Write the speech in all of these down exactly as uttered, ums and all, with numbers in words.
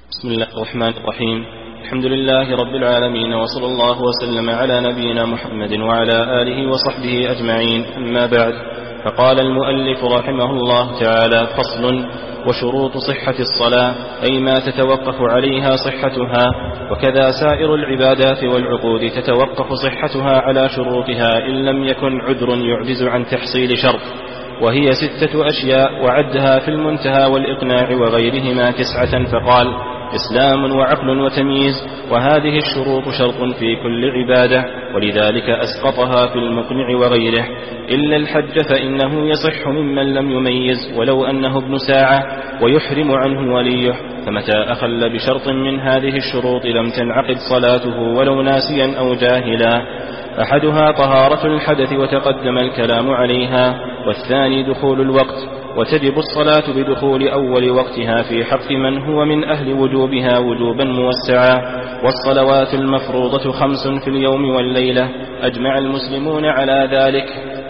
بسم الله الرحمن الرحيم. الحمد لله رب العالمين، وصلى الله وسلم على نبينا محمد وعلى آله وصحبه أجمعين، أما بعد. فقال المؤلف رحمه الله تعالى: فصل: وشروط صحة الصلاة، أي ما تتوقف عليها صحتها، وكذا سائر العبادات والعقود تتوقف صحتها على شروطها إن لم يكن عذر يعجز عن تحصيل شرط، وهي ستة أشياء وعدها في المنتهى والإقناع وغيرهما تسعة، فقال: إسلام وعقل وتمييز، وهذه الشروط شرط في كل عبادة، ولذلك أسقطها في المقنع وغيره، إلا الحج فإنه يصح ممن لم يميز ولو أنه ابن ساعة، ويحرم عنه وليه، فمتى أخل بشرط من هذه الشروط لم تنعقد صلاته ولو ناسيا أو جاهلا. أحدها طهارة الحدث وتقدم الكلام عليها، والثاني دخول الوقت، وتجب الصلاة بدخول أول وقتها في حق من هو من أهل وجوبها وجوبا موسعا. والصلوات المفروضة خمس في اليوم والليلة، أجمع المسلمون على ذلك.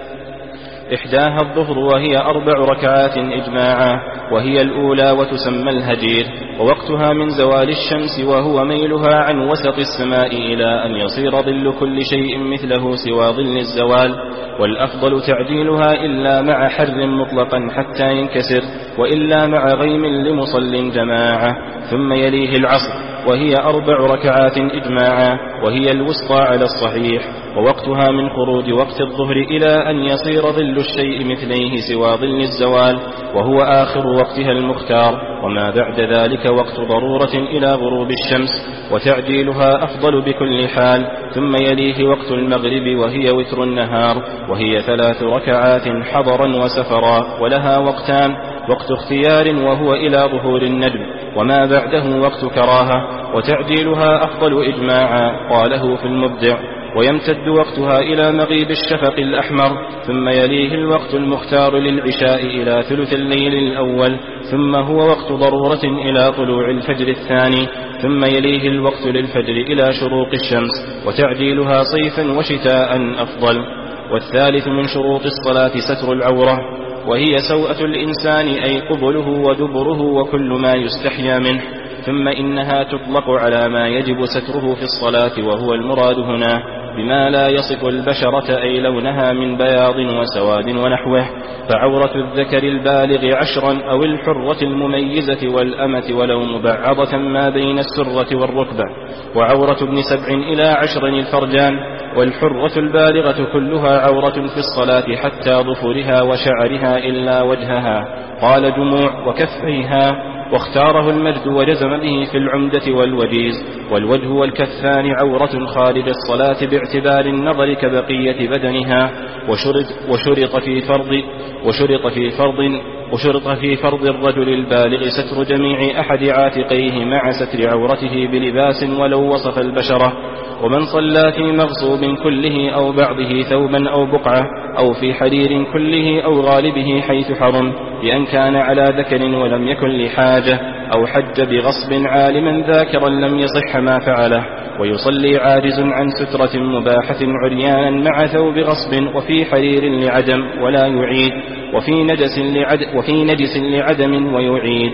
إحداها الظهر وهي أربع ركعات إجماعا، وهي الأولى وتسمى الهجير، ووقتها من زوال الشمس وهو ميلها عن وسط السماء إلى أن يصير ظل كل شيء مثله سوى ظل الزوال، والأفضل تعجيلها إلا مع حر مطلقا حتى ينكسر، وإلا مع غيم لمصل جماعة. ثم يليه العصر وهي أربع ركعات إجماعا، وهي الوسطى على الصحيح، ووقتها من خروج وقت الظهر إلى أن يصير ظل الشيء مثليه سوى ظل الزوال، وهو آخر وقتها المختار، وما بعد ذلك وقت ضرورة إلى غروب الشمس، وتعجيلها أفضل بكل حال. ثم يليه وقت المغرب وهي وتر النهار، وهي ثلاث ركعات حضرا وسفرا، ولها وقتان: وقت اختيار وهو إلى ظهور النجم، وما بعده وقت كراهة، وتعجيلها أفضل إجماعا، قاله في المبدع. ويمتد وقتها إلى مغيب الشفق الأحمر، ثم يليه الوقت المختار للعشاء إلى ثلث الليل الأول، ثم هو وقت ضرورة إلى طلوع الفجر الثاني، ثم يليه الوقت للفجر إلى شروق الشمس، وتعجيلها صيفا وشتاء أفضل. والثالث من شروط الصلاة ستر العورة، وهي سوءة الإنسان، أي قبله ودبره وكل ما يستحيا منه. ثم إنها تطلق على ما يجب ستره في الصلاة، وهو المراد هنا بما لا يصف البشرة، أي لونها من بياض وسواد ونحوه. فعورة الذكر البالغ عشرا، أو الحرة المميزة والأمة ولو مبعضة ما بين السرة والركبة. وعورة ابن سبع إلى عشر الفرجان، والحرة البالغة كلها عورة في الصلاة حتى ظفرها وشعرها إلا وجهها، قال جموع وكفيها، واختاره المجد وجزم به في العمدة والوجيز. والوجه والكفان عورة خارج الصلاة باعتبار النظر كبقية بدنها. وشرط, وشرط في فرض وشرط في فرض وشرط في فرض الرجل البالغ ستر جميع أحد عاتقيه مع ستر عورته بلباس ولو وصف البشرة. ومن صلى في مغصوب كله أو بعضه ثوبا أو بقعة، أو في حرير كله أو غالبه حيث حرم، بأن كان على ذكر ولم يكن لحاجة، أو حج بغصب عالما ذاكرا لم يصح ما فعله. ويصلي عاجز عن سترة مباحة عريانا مع ثوب غصب، وفي حرير لعدم ولا يعيد، وفي نجس لعدم, وفي نجس لعدم ويعيد.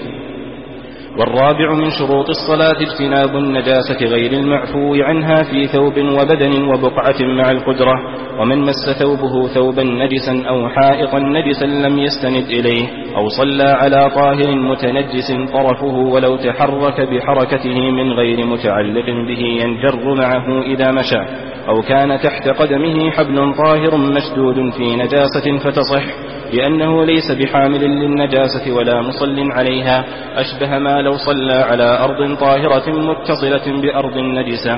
والرابع من شروط الصلاة اجتناب النجاسة غير المعفو عنها في ثوب وبدن وبقعة مع القدرة. ومن مس ثوبه ثوبا نجسا أو حائطا نجسا لم يستند إليه، أو صلى على طاهر متنجس طرفه ولو تحرك بحركته من غير متعلق به ينجر معه إذا مشى، أو كان تحت قدمه حبل طاهر مشدود في نجاسة فتصح، لأنه ليس بحامل للنجاسة ولا مصل عليها، أشبه ما لو صلى على أرض طاهرة متصلة بأرض نجسة.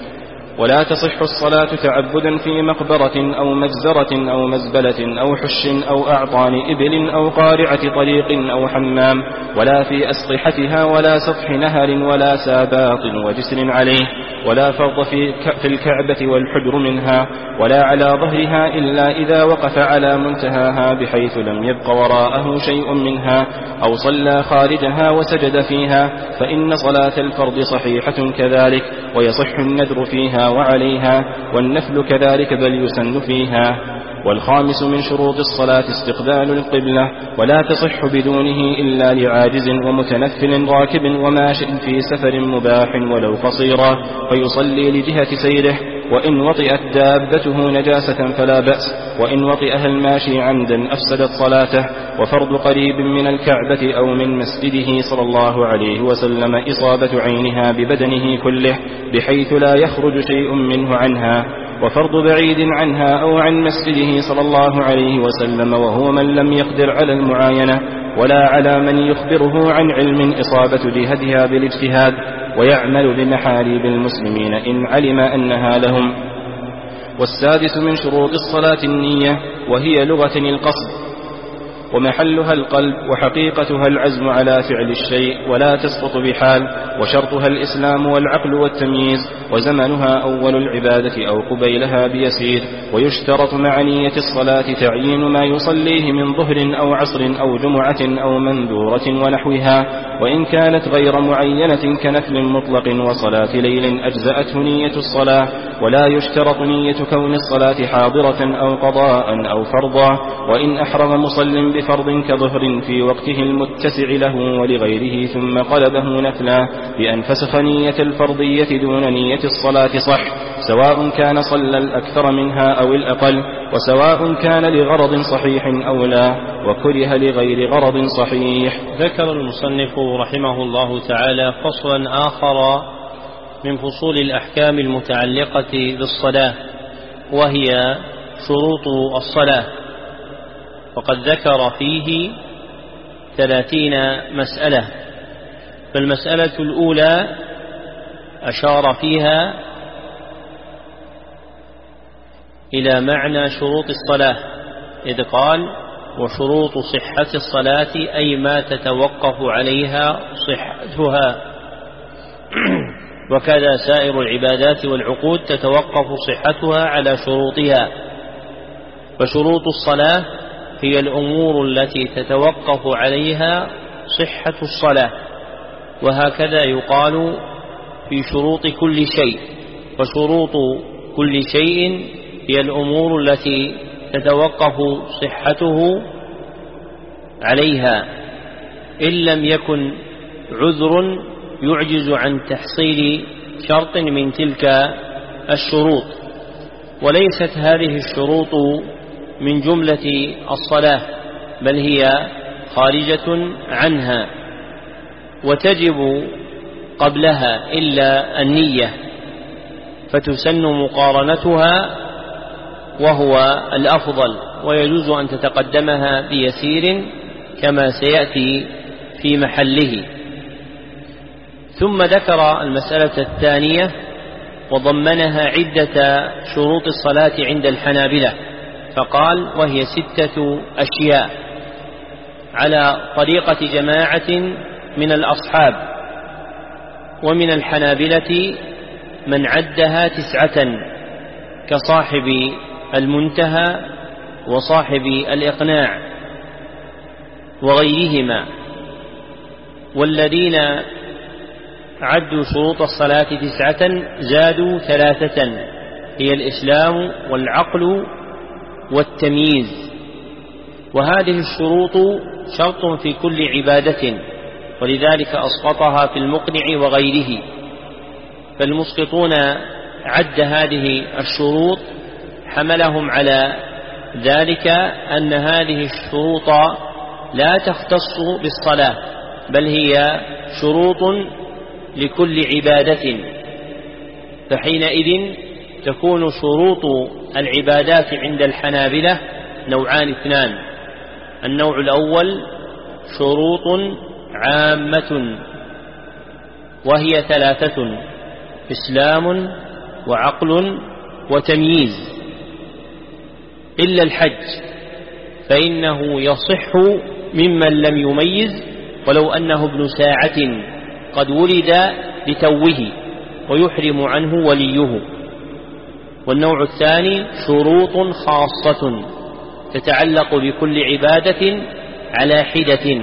ولا تصح الصلاة تعبدا في مقبرة أو مجزرة أو مزبلة أو حش أو أعطان إبل أو قارعة طريق أو حمام، ولا في أسطحتها ولا سطح نهر ولا ساباط وجسر عليه، ولا فرض في الكعبة والحجر منها، ولا على ظهرها إلا إذا وقف على منتهاها بحيث لم يبق وراءه شيء منها، أو صلى خارجها وسجد فيها، فإن صلاة الفرض صحيحة كذلك، ويصح النذر فيها وعليها، والنفل كذلك بل يسن فيها. والخامس من شروط الصلاة استقبال القبلة، ولا تصح بدونه إلا لعاجز ومتنفل راكب وماش في سفر مباح ولو قصيرا، فيصلي لجهة سيره، وإن وطئت دابته نجاسة فلا بأس، وإن وطئها الماشي عمدا أفسدت صلاته. وفرض قريب من الكعبة أو من مسجده صلى الله عليه وسلم إصابة عينها ببدنه كله بحيث لا يخرج شيء منه عنها، وفرض بعيد عنها أو عن مسجده صلى الله عليه وسلم وهو من لم يقدر على المعاينة ولا على من يخبره عن علم إصابة جهتها بالاجتهاد، ويعمل بمحاريب المسلمين إن علم أنها لهم. والسادس من شروط الصلاة النية، وهي لغة القصد، ومحلها القلب، وحقيقتها العزم على فعل الشيء ولا تسقط بحال، وشرطها الإسلام والعقل والتمييز، وزمنها أول العبادة أو قبيلها بيسير. ويشترط مع نية الصلاة تعيين ما يصليه من ظهر أو عصر أو جمعة أو منذورة ونحوها، وإن كانت غير معينة كنفل مطلق وصلاة ليل أجزأته نية الصلاة، ولا يشترط نية كون الصلاة حاضرة أو قضاء أو فرضا، وإن أحرم مصل بفرض كظهر في وقته المتسع له ولغيره ثم قلبه نفلا بأن فسخ نية الفرضية دون نية الصلاة صح، سواء كان صلى الأكثر منها أو الأقل، وسواء كان لغرض صحيح أو لا، وكره لغير غرض صحيح. ذكر المصنف رحمه الله تعالى فصلا آخر من فصول الأحكام المتعلقة بالصلاة، وهي شروط الصلاة، وقد ذكر فيه ثلاثين مسألة. فالمسألة الأولى أشار فيها إلى معنى شروط الصلاة، إذ قال: وشروط صحة الصلاة أي ما تتوقف عليها صحتها، وكذا سائر العبادات والعقود تتوقف صحتها على شروطها. فشروط الصلاة هي الأمور التي تتوقف عليها صحة الصلاة، وهكذا يقال في شروط كل شيء. فشروط كل شيء هي الأمور التي تتوقف صحته عليها، إن لم يكن عذر يعجز عن تحصيل شرط من تلك الشروط. وليست هذه الشروط من جملة الصلاة، بل هي خارجة عنها، وتجب قبلها إلا النية، فتسن مقارنتها وهو الأفضل، ويجوز أن تتقدمها بيسير كما سيأتي في محله. ثم ذكر المسألة الثانية وضمنها عدة شروط الصلاة عند الحنابلة، فقال: وهي ستة أشياء على طريقة جماعة من الأصحاب، ومن الحنابلة من عدها تسعة كصاحب المنتهى وصاحب الإقناع وغيرهما. والذين عدوا شروط الصلاة تسعة زادوا ثلاثة، هي الإسلام والعقل والتمييز. وهذه الشروط شرط في كل عبادة، ولذلك أسقطها في المقنع وغيره. فالمسقطون عد هذه الشروط حملهم على ذلك أن هذه الشروط لا تختص بالصلاة، بل هي شروط لكل عبادة. فحينئذ تكون شروط العبادات عند الحنابلة نوعان اثنان: النوع الأول شروط عامة، وهي ثلاثة: إسلام وعقل وتمييز، إلا الحج فإنه يصح ممن لم يميز ولو أنه ابن ساعة قد ولد لتوه ويحرم عنه وليه. والنوع الثاني شروط خاصة تتعلق بكل عبادة على حدة،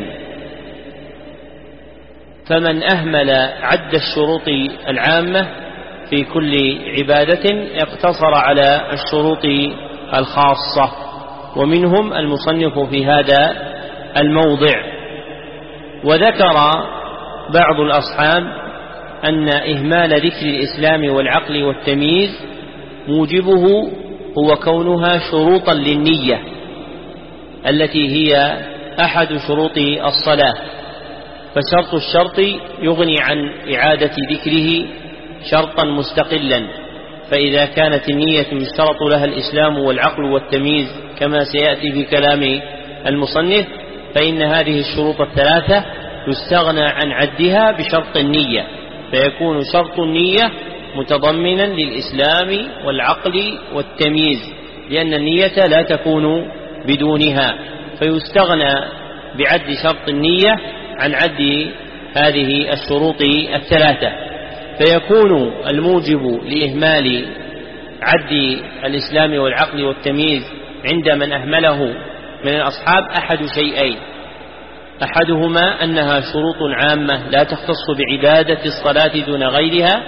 فمن أهمل عد الشروط العامة في كل عبادة اقتصر على الشروط الخاصة، ومنهم المصنف في هذا الموضع. وذكر بعض الأصحاب أن إهمال ذكر الإسلام والعقل والتمييز موجبه هو كونها شروطا للنية التي هي أحد شروط الصلاة، فشرط الشرط يغني عن إعادة ذكره شرطا مستقلا. فإذا كانت النية يشترط لها الإسلام والعقل والتمييز كما سيأتي في كلام المصنف، فإن هذه الشروط الثلاثة يستغنى عن عدها بشرط النية، فيكون شرط النية متضمنا للإسلام والعقل والتمييز، لأن النية لا تكون بدونها، فيستغنى بعد شرط النية عن عد هذه الشروط الثلاثة، فيكون الموجب لإهمال عد الإسلام والعقل والتمييز عند من أهمله من الأصحاب أحد شيئين: أحدهما أنها شروط عامة لا تختص بعبادة الصلاة دون غيرها،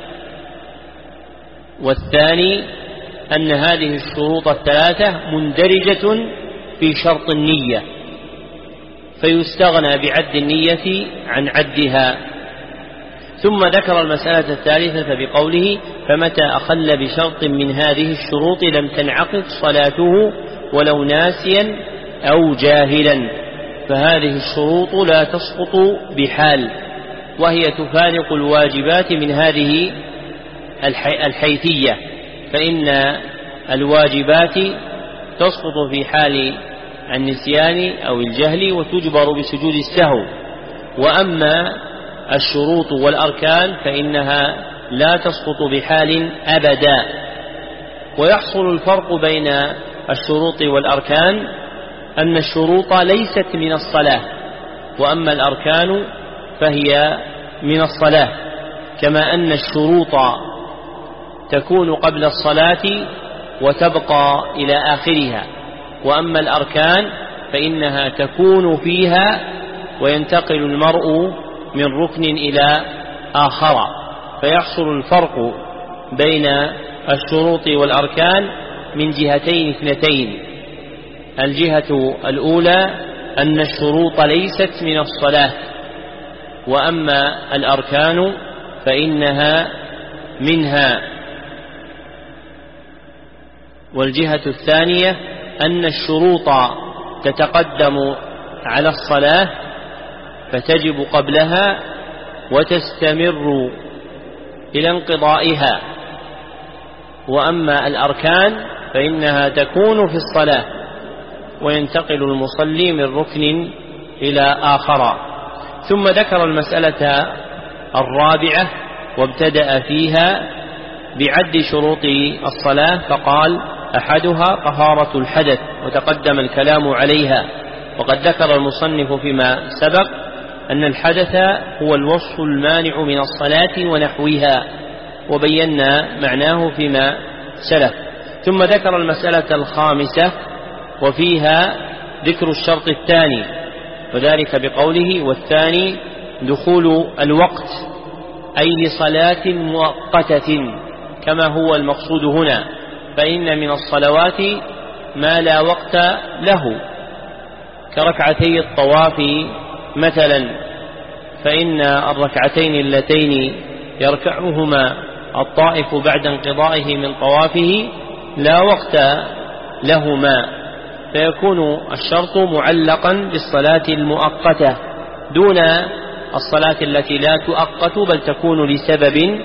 والثاني أن هذه الشروط الثلاثة مندرجة في شرط النية، فيستغنى بعد النية عن عدها. ثم ذكر المسألة الثالثة بقوله: فمتى أخل بشرط من هذه الشروط لم تنعقد صلاته ولو ناسيا أو جاهلا، فهذه الشروط لا تسقط بحال، وهي تفارق الواجبات من هذه الحيثية، فإن الواجبات تسقط في حال النسيان أو الجهل وتجبر بسجود السهو، وأما الشروط والأركان فإنها لا تسقط بحال أبدا. ويحصل الفرق بين الشروط والأركان أن الشروط ليست من الصلاة، وأما الأركان فهي من الصلاة، كما أن الشروط تكون قبل الصلاة وتبقى إلى آخرها، وأما الأركان فإنها تكون فيها وينتقل المرء من ركن إلى آخر، فيحصل الفرق بين الشروط والأركان من جهتين اثنتين: الجهة الأولى أن الشروط ليست من الصلاة، وأما الأركان فإنها منها. والجهة الثانية أن الشروط تتقدم على الصلاة فتجب قبلها وتستمر إلى انقضائها، وأما الأركان فإنها تكون في الصلاة وينتقل المصلي من ركن إلى آخر. ثم ذكر المسألة الرابعة وابتدأ فيها بعد شروط الصلاة، فقال: أحدها طهارة الحدث، وتقدم الكلام عليها. وقد ذكر المصنف فيما سبق أن الحدث هو الوصف المانع من الصلاة ونحوها، وبينا معناه فيما سلف. ثم ذكر المسألة الخامسة وفيها ذكر الشرط الثاني، وذلك بقوله: والثاني دخول الوقت، أي لصلاة مؤقتة كما هو المقصود هنا، فإن من الصلوات ما لا وقت له كركعتي الطواف مثلا، فإن الركعتين اللتين يركعهما الطائف بعد انقضائه من طوافه لا وقت لهما، فيكون الشرط معلقا بالصلاة المؤقتة دون الصلاة التي لا تؤقت بل تكون لسبب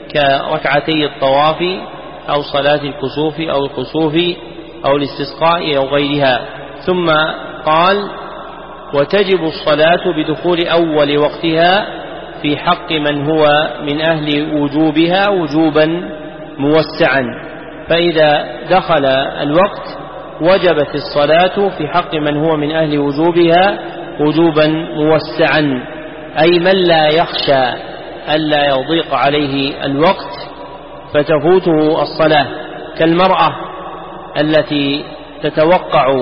كركعتي الطواف أو صلاة الكسوف أو الخسوف أو الاستسقاء أو غيرها. ثم قال: وتجب الصلاة بدخول أول وقتها في حق من هو من أهل وجوبها وجوبا موسعا، فإذا دخل الوقت وجبت الصلاة في حق من هو من أهل وجوبها وجوبا موسعا، أي من لا يخشى ألا يضيق عليه الوقت فتفوته الصلاة، كالمرأة التي تتوقع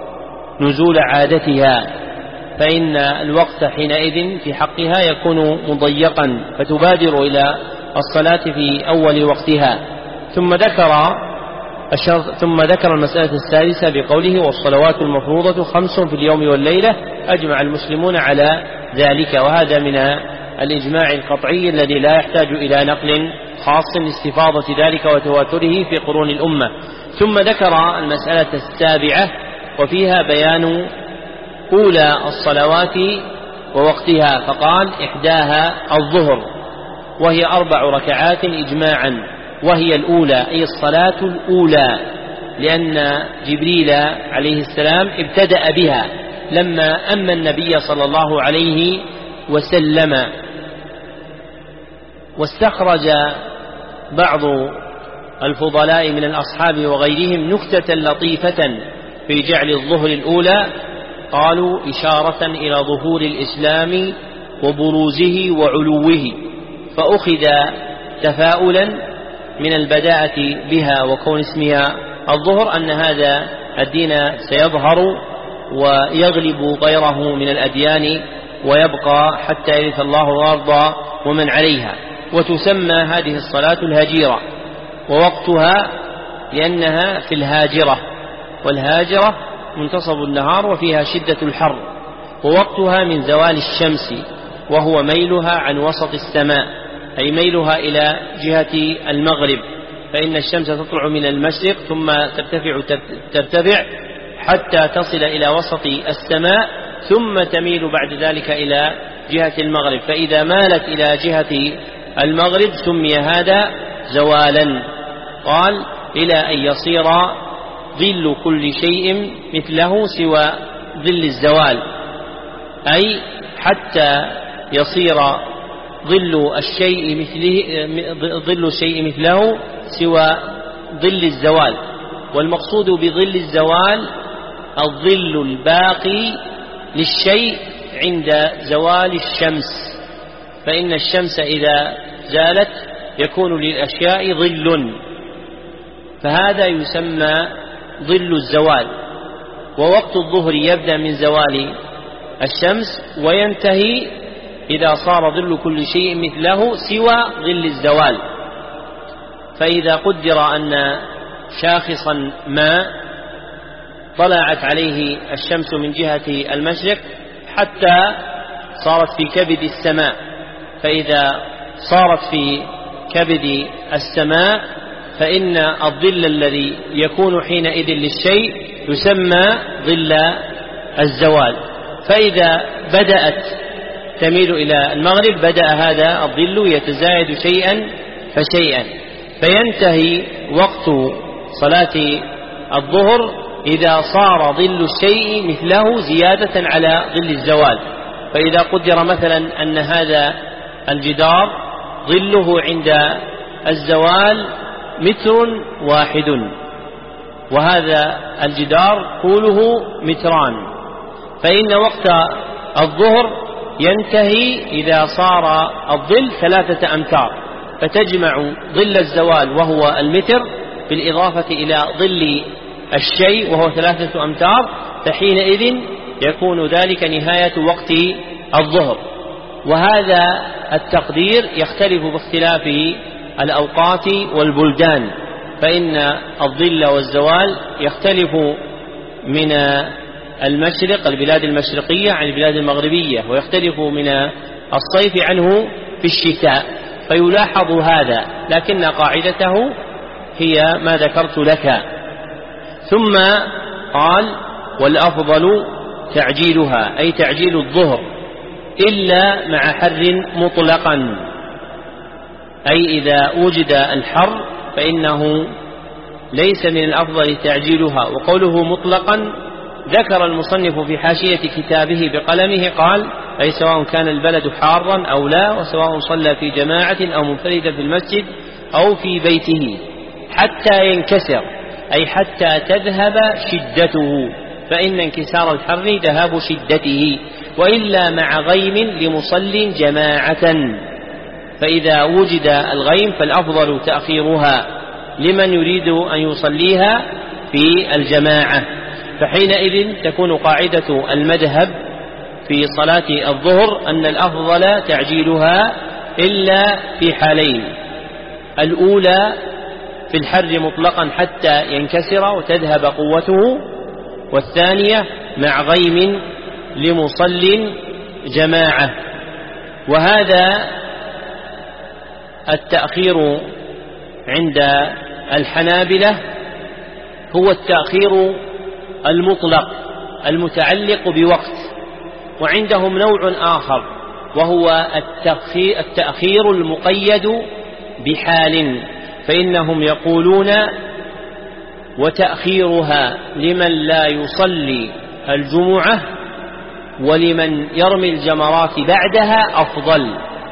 نزول عادتها، فإن الوقت حينئذ في حقها يكون مضيقا فتبادر إلى الصلاة في أول وقتها. ثم ذكر ثم ذكر المسألة السادسة بقوله والصلوات المفروضة خمس في اليوم والليلة أجمع المسلمون على ذلك، وهذا من الإجماع القطعي الذي لا يحتاج إلى نقل خاص لاستفاضة ذلك وتواتره في قرون الأمة. ثم ذكر المسألة السابعة وفيها بيان أولى الصلوات ووقتها، فقال إحداها الظهر وهي أربع ركعات إجماعا، وهي الأولى أي الصلاة الأولى، لأن جبريل عليه السلام ابتدأ بها لما أما النبي صلى الله عليه وسلم. واستخرج بعض الفضلاء من الأصحاب وغيرهم نكتة لطيفة في جعل الظهر الأولى، قالوا إشارة إلى ظهور الإسلام وبروزه وعلوه، فأخذ تفاؤلا من البداءة بها وكون اسمها الظهر أن هذا الدين سيظهر ويغلب غيره من الأديان ويبقى حتى يرث الله الأرض ومن عليها. وتسمى هذه الصلاة الهجيرة، ووقتها لأنها في الهاجرة، والهاجرة منتصف النهار وفيها شدة الحر، ووقتها من زوال الشمس وهو ميلها عن وسط السماء، أي ميلها إلى جهة المغرب، فإن الشمس تطلع من المشرق ثم ترتفع ترتفع حتى تصل إلى وسط السماء ثم تميل بعد ذلك إلى جهة المغرب، فإذا مالت إلى جهة المغرب سمي هذا زوالا. قال إلى أن يصير ظل كل شيء مثله سوى ظل الزوال، أي حتى يصير ظل الشيء مثله ظل الشيء مثله سوى ظل الزوال. والمقصود بظل الزوال الظل الباقي للشيء عند زوال الشمس، فإن الشمس إذا زالت يكون للأشياء ظل، فهذا يسمى ظل الزوال. ووقت الظهر يبدأ من زوال الشمس وينتهي إذا صار ظل كل شيء مثله سوى ظل الزوال. فإذا قدر أن شاخصا ما طلعت عليه الشمس من جهة المشرق حتى صارت في كبد السماء، فإذا صارت في كبد السماء فإن الظل الذي يكون حينئذ للشيء يسمى ظل الزوال. فإذا بدأت تميل إلى المغرب بدأ هذا الظل يتزايد شيئا فشيئا، فينتهي وقت صلاة الظهر إذا صار ظل الشيء مثله زيادة على ظل الزوال. فإذا قدر مثلا أن هذا الجدار ظله عند الزوال متر واحد، وهذا الجدار طوله متران، فإن وقت الظهر ينتهي إذا صار الظل ثلاثة أمتار، فتجمع ظل الزوال وهو المتر بالإضافة إلى ظل الشيء وهو ثلاثة أمتار، فحينئذ يكون ذلك نهاية وقت الظهر. وهذا التقدير يختلف باختلاف الأوقات والبلدان، فإن الظل والزوال يختلف من المشرق البلاد المشرقية عن البلاد المغربية، ويختلف من الصيف عنه في الشتاء، فيلاحظ هذا، لكن قاعدته هي ما ذكرت لك. ثم قال والأفضل تعجيلها، أي تعجيل الظهر إلا مع حر مطلقا، أي إذا وجد الحر فإنه ليس من الأفضل تعجيلها. وقوله مطلقا ذكر المصنف في حاشية كتابه بقلمه قال أي سواء كان البلد حارا أو لا، وسواء صلى في جماعة أو منفردا في المسجد أو في بيته، حتى ينكسر أي حتى تذهب شدته، فإن انكسار الحر ذهاب شدته، وإلا مع غيم لمصل جماعة، فإذا وجد الغيم فالأفضل تأخيرها لمن يريد أن يصليها في الجماعة. فحينئذ تكون قاعدة المذهب في صلاة الظهر أن الأفضل تعجيلها إلا في حالين: الأولى في الحر مطلقا حتى ينكسر وتذهب قوته، والثانية مع غيم لمصل جماعة. وهذا التأخير عند الحنابلة هو التأخير المطلق المتعلق بوقت، وعندهم نوع آخر وهو التأخير المقيد بحال، فإنهم يقولون وتأخيرها لمن لا يصلي الجمعة ولمن يرمي الجمرات بعدها أفضل.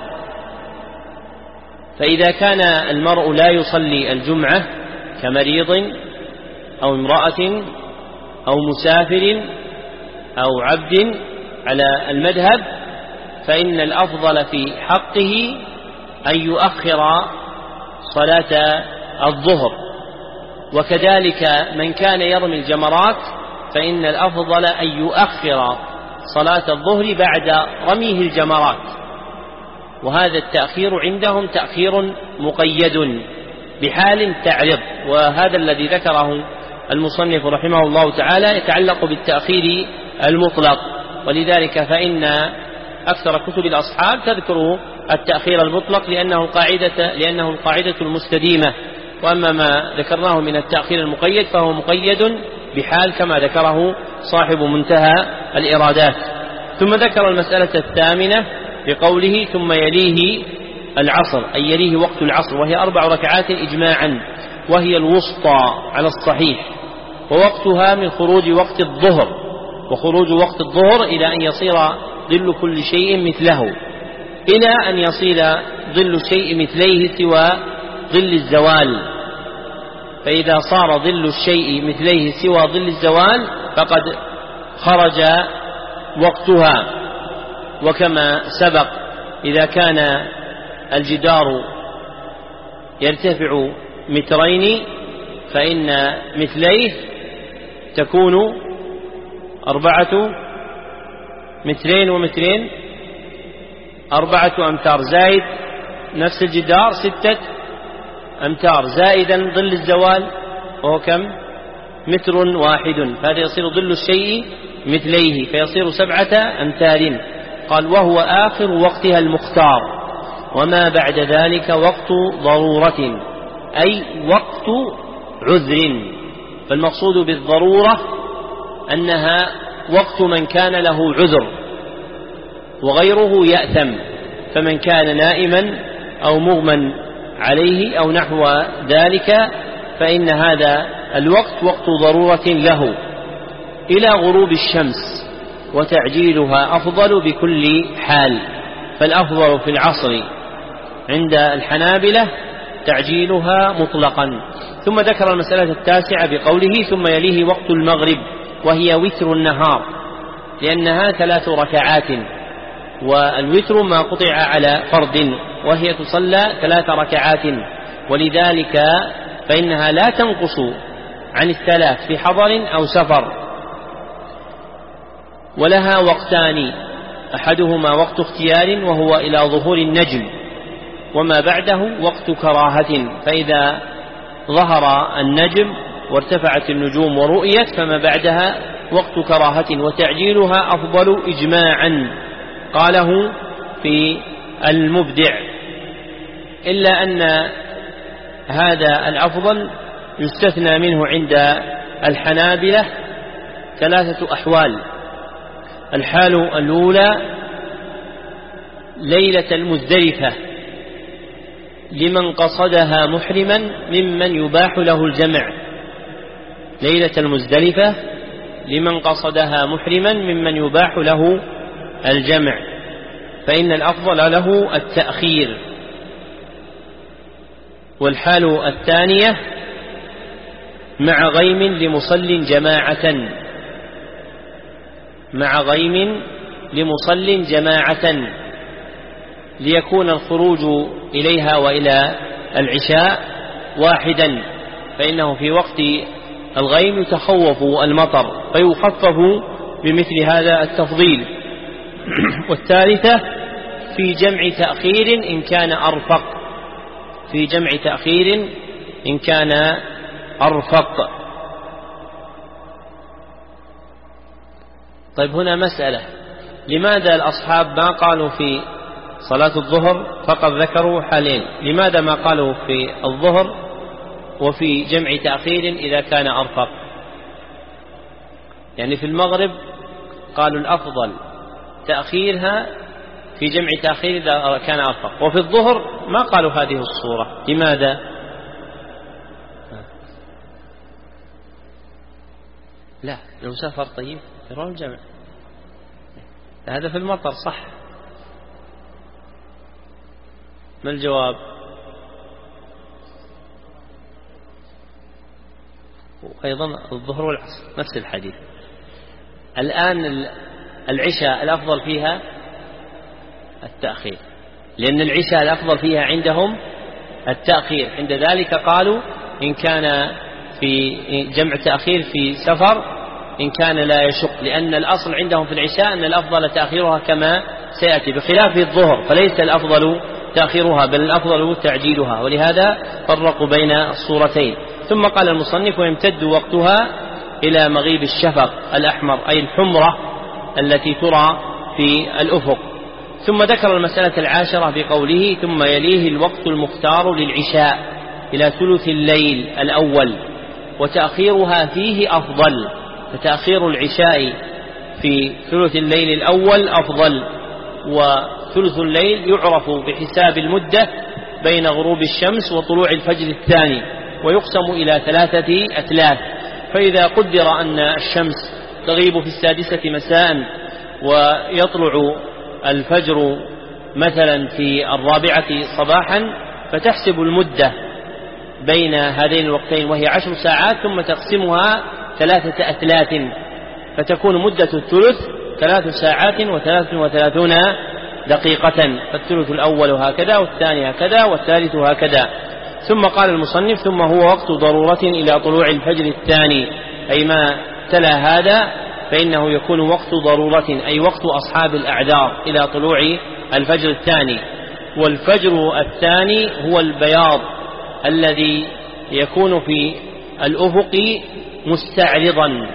فإذا كان المرء لا يصلي الجمعة كمريض أو امرأة أو مسافر أو عبد على المذهب، فإن الأفضل في حقه أن يؤخر صلاة الظهر. وكذلك من كان يرمي الجمرات فإن الأفضل أن يؤخر صلاة الظهر بعد رميه الجمرات. وهذا التأخير عندهم تأخير مقيد بحال تعرض، وهذا الذي ذكره المصنف رحمه الله تعالى يتعلق بالتأخير المطلق. ولذلك فإن أكثر كتب الأصحاب تذكر التأخير المطلق لأنه القاعدة, لأنه القاعدة المستديمة. وأما ما ذكرناه من التأخير المقيد فهو مقيد بحال كما ذكره صاحب منتهى الإرادات. ثم ذكر المسألة الثامنة بقوله ثم يليه العصر، أي يليه وقت العصر، وهي أربع ركعات إجماعا، وهي الوسطى على الصحيح، ووقتها من خروج وقت الظهر، وخروج وقت الظهر إلى أن يصير ظل كل شيء مثله، إلى أن يصير ظل الشيء مثليه سوى ظل الزوال. فإذا صار ظل الشيء مثليه سوى ظل الزوال فقد خرج وقتها. وكما سبق إذا كان الجدار يرتفع مترين فإن مثليه تكون أربعة مترين ومترين أربعة أمتار، زائد نفس الجدار ستة أمتار، زائدا ظل الزوال وهو كم؟ متر واحد، فهذا يصير ظل الشيء مثليه فيصير سبعة أمتار. قال وهو آخر وقتها المختار، وما بعد ذلك وقت ضرورة أي وقت عذر. فالمقصود بالضرورة أنها وقت من كان له عذر وغيره يأثم، فمن كان نائما أو مغمى عليه أو نحو ذلك فإن هذا الوقت وقت ضرورة له إلى غروب الشمس، وتعجيلها أفضل بكل حال. فالأفضل في العصر عند الحنابلة تعجيلها مطلقا. ثم ذكر المسألة التاسعة بقوله ثم يليه وقت المغرب، وهي وتر النهار، لأنها ثلاث ركعات، والوتر ما قطع على فرد، وهي تصلى ثلاث ركعات، ولذلك فإنها لا تنقص عن الثلاث في حضر أو سفر. ولها وقتان، أحدهما وقت اختيار وهو إلى ظهور النجم، وما بعده وقت كراهة، فإذا ظهر النجم وارتفعت النجوم ورؤيت فما بعدها وقت كراهة، وتعجيلها أفضل إجماعا، قاله في المبدع. إلا أن هذا الأفضل يستثنى منه عند الحنابلة ثلاثة أحوال. الحال الأولى ليلة المزدلفة لمن قصدها محرما ممن يباح له الجمع، ليلة المزدلفة لمن قصدها محرما ممن يباح له الجمع، فإن الأفضل له التأخير. والحال الثانية مع غيم لمصل جماعة، مع غيم لمصل جماعة ليكون الخروج إليها وإلى العشاء واحدا، فإنه في وقت الغيم يتخوف المطر فيخفف بمثل هذا التفضيل. والثالثة في جمع تأخير إن كان أرفق، في جمع تأخير إن كان أرفق. طيب هنا مسألة، لماذا الأصحاب ما قالوا في صلاة الظهر فقط ذكروا حالين؟ لماذا ما قالوا في الظهر وفي جمع تأخير إذا كان أرفق؟ يعني في المغرب قالوا الأفضل تأخيرها في جمع تأخير إذا كان أرفق، وفي الظهر ما قالوا هذه الصورة، لماذا؟ لا لو سافر طيب يرون الجمع، هذا في المطر صح. ما الجواب؟ وأيضا الظهر والعصر نفس الحديث. الآن العشاء الأفضل فيها التأخير، لأن العشاء الأفضل فيها عندهم التأخير، عند ذلك قالوا إن كان في جمع تأخير في سفر إن كان لا يشق، لأن الأصل عندهم في العشاء أن الأفضل تأخيرها كما سيأتي، بخلاف الظهر فليس الأفضل تأخيرها بل الأفضل تعجيلها، ولهذا فرقوا بين الصورتين. ثم قال المصنف ويمتد وقتها إلى مغيب الشفق الأحمر أي الحمرة التي ترى في الأفق. ثم ذكر المسألة العاشرة بقوله ثم يليه الوقت المختار للعشاء إلى ثلث الليل الأول وتأخيرها فيه أفضل، فتأخير العشاء في ثلث الليل الأول أفضل، وثلث الليل يعرف بحساب المدة بين غروب الشمس وطلوع الفجر الثاني، ويقسم إلى ثلاثة أثلاث، فإذا قدر أن الشمس تغيب في السادسة مساء ويطلع الفجر مثلا في الرابعة صباحا فتحسب المدة بين هذين الوقتين وهي عشر ساعات، ثم تقسمها ثلاثة أثلاث فتكون مدة الثلث ثلاث ساعات وثلاث وثلاثون دقيقة، فالثلث الأول هكذا والثاني هكذا والثالث هكذا. ثم قال المصنف ثم هو وقت ضرورة إلى طلوع الفجر الثاني، أي ما تلا هذا فإنه يكون وقت ضرورة أي وقت أصحاب الأعذار إلى طلوع الفجر الثاني. والفجر الثاني هو البياض الذي يكون في الأفق مستعرضا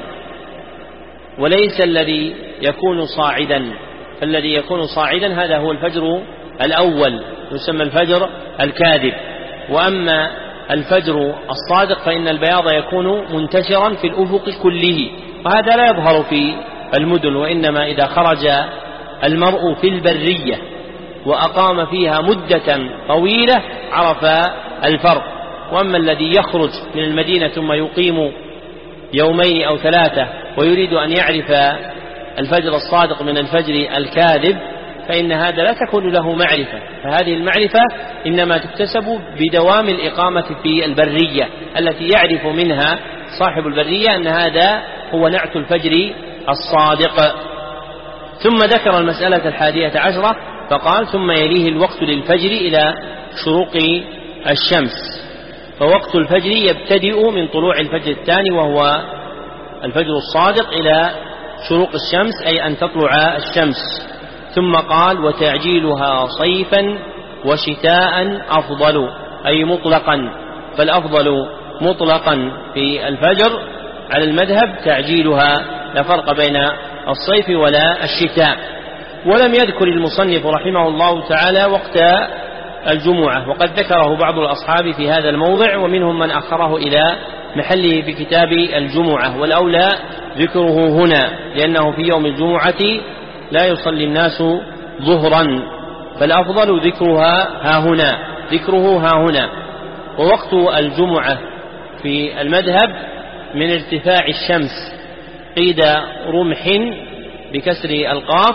وليس الذي يكون صاعدا، فالذي يكون صاعدا هذا هو الفجر الأول يسمى الفجر الكاذب، وأما الفجر الصادق فإن البياض يكون منتشرا في الأفق كله، وهذا لا يظهر في المدن، وإنما إذا خرج المرء في البرية وأقام فيها مدة طويلة عرف الفرق. وأما الذي يخرج من المدينة ثم يقيم يومين أو ثلاثة ويريد أن يعرف الفجر الصادق من الفجر الكاذب فإن هذا لا تكون له معرفة، فهذه المعرفة إنما تكتسب بدوام الإقامة في البرية التي يعرف منها صاحب البرية أن هذا هو نعت الفجر الصادق. ثم ذكر المسألة الحادية عشرة فقال ثم يليه الوقت للفجر إلى شروق الشمس، فوقت الفجر يبتدئ من طلوع الفجر الثاني وهو الفجر الصادق إلى شروق الشمس أي أن تطلع الشمس. ثم قال وتعجيلها صيفا وشتاء أفضل أي مطلقا، فالأفضل مطلقا في الفجر على المذهب تعجيلها، لا فرق بين الصيف ولا الشتاء. ولم يذكر المصنف رحمه الله تعالى وقت الجمعة، وقد ذكره بعض الأصحاب في هذا الموضع ومنهم من أخره إلى محله في كتاب الجمعة، والأولى ذكره هنا لأنه في يوم الجمعة لا يصلي الناس ظهرا، فالأفضل ذكرها ها هنا ذكره ها هنا. ووقت الجمعة في المذهب من ارتفاع الشمس قيد رمح بكسر القاف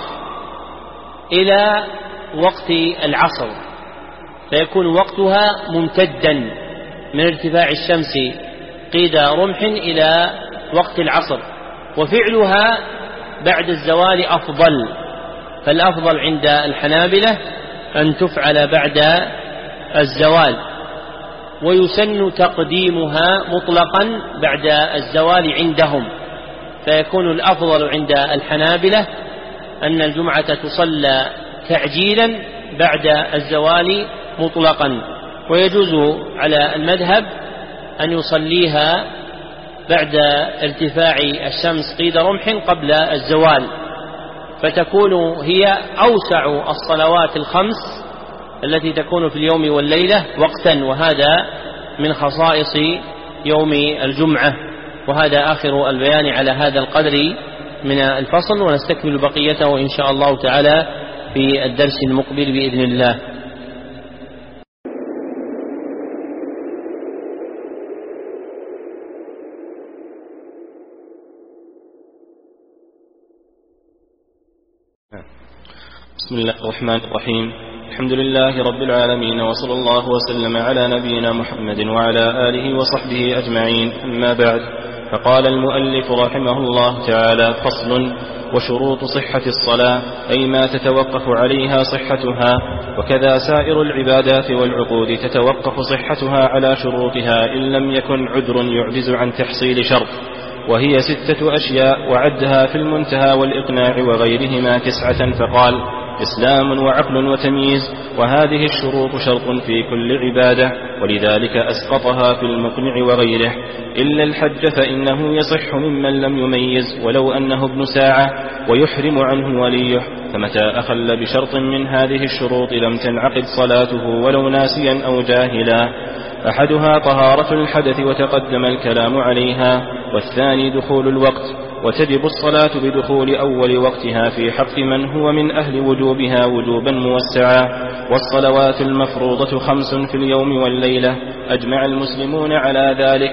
إلى وقت العصر، فيكون وقتها ممتدا من ارتفاع الشمس قيد رمح إلى وقت العصر، وفعلها بعد الزوال أفضل، فالأفضل عند الحنابلة أن تفعل بعد الزوال، ويسن تقديمها مطلقا بعد الزوال عندهم، فيكون الأفضل عند الحنابلة أن الجمعة تصلى تعجيلا بعد الزوال مطلقا، ويجوز على المذهب أن يصليها بعد ارتفاع الشمس قيد رمح قبل الزوال، فتكون هي أوسع الصلوات الخمس التي تكون في اليوم والليلة وقتا، وهذا من خصائص يوم الجمعة. وهذا آخر البيان على هذا القدر من الفصل، ونستكمل بقيته إن شاء الله تعالى في الدرس المقبل بإذن الله. بسم الله الرحمن الرحيم. الحمد لله رب العالمين، وصلى الله وسلم على نبينا محمد وعلى آله وصحبه أجمعين، أما بعد. فقال المؤلف رحمه الله تعالى: فصل: وشروط صحة الصلاة، أي ما تتوقف عليها صحتها، وكذا سائر العبادات والعقود تتوقف صحتها على شروطها إن لم يكن عذر يعجز عن تحصيل شرط، وهي ستة أشياء وعدها في المنتهى والإقناع وغيرهما تسعة، فقال: إسلام وعقل وتمييز، وهذه الشروط شرط في كل عبادة، ولذلك أسقطها في المقنع وغيره، إلا الحج فإنه يصح ممن لم يميز ولو أنه ابن ساعة، ويحرم عنه وليه، فمتى أخل بشرط من هذه الشروط لم تنعقد صلاته ولو ناسيا أو جاهلا. أحدها طهارة الحدث وتقدم الكلام عليها، والثاني دخول الوقت، وتجب الصلاة بدخول أول وقتها في حق من هو من أهل وجوبها وجوبا موسعا. والصلوات المفروضة خمس في اليوم والليلة، أجمع المسلمون على ذلك.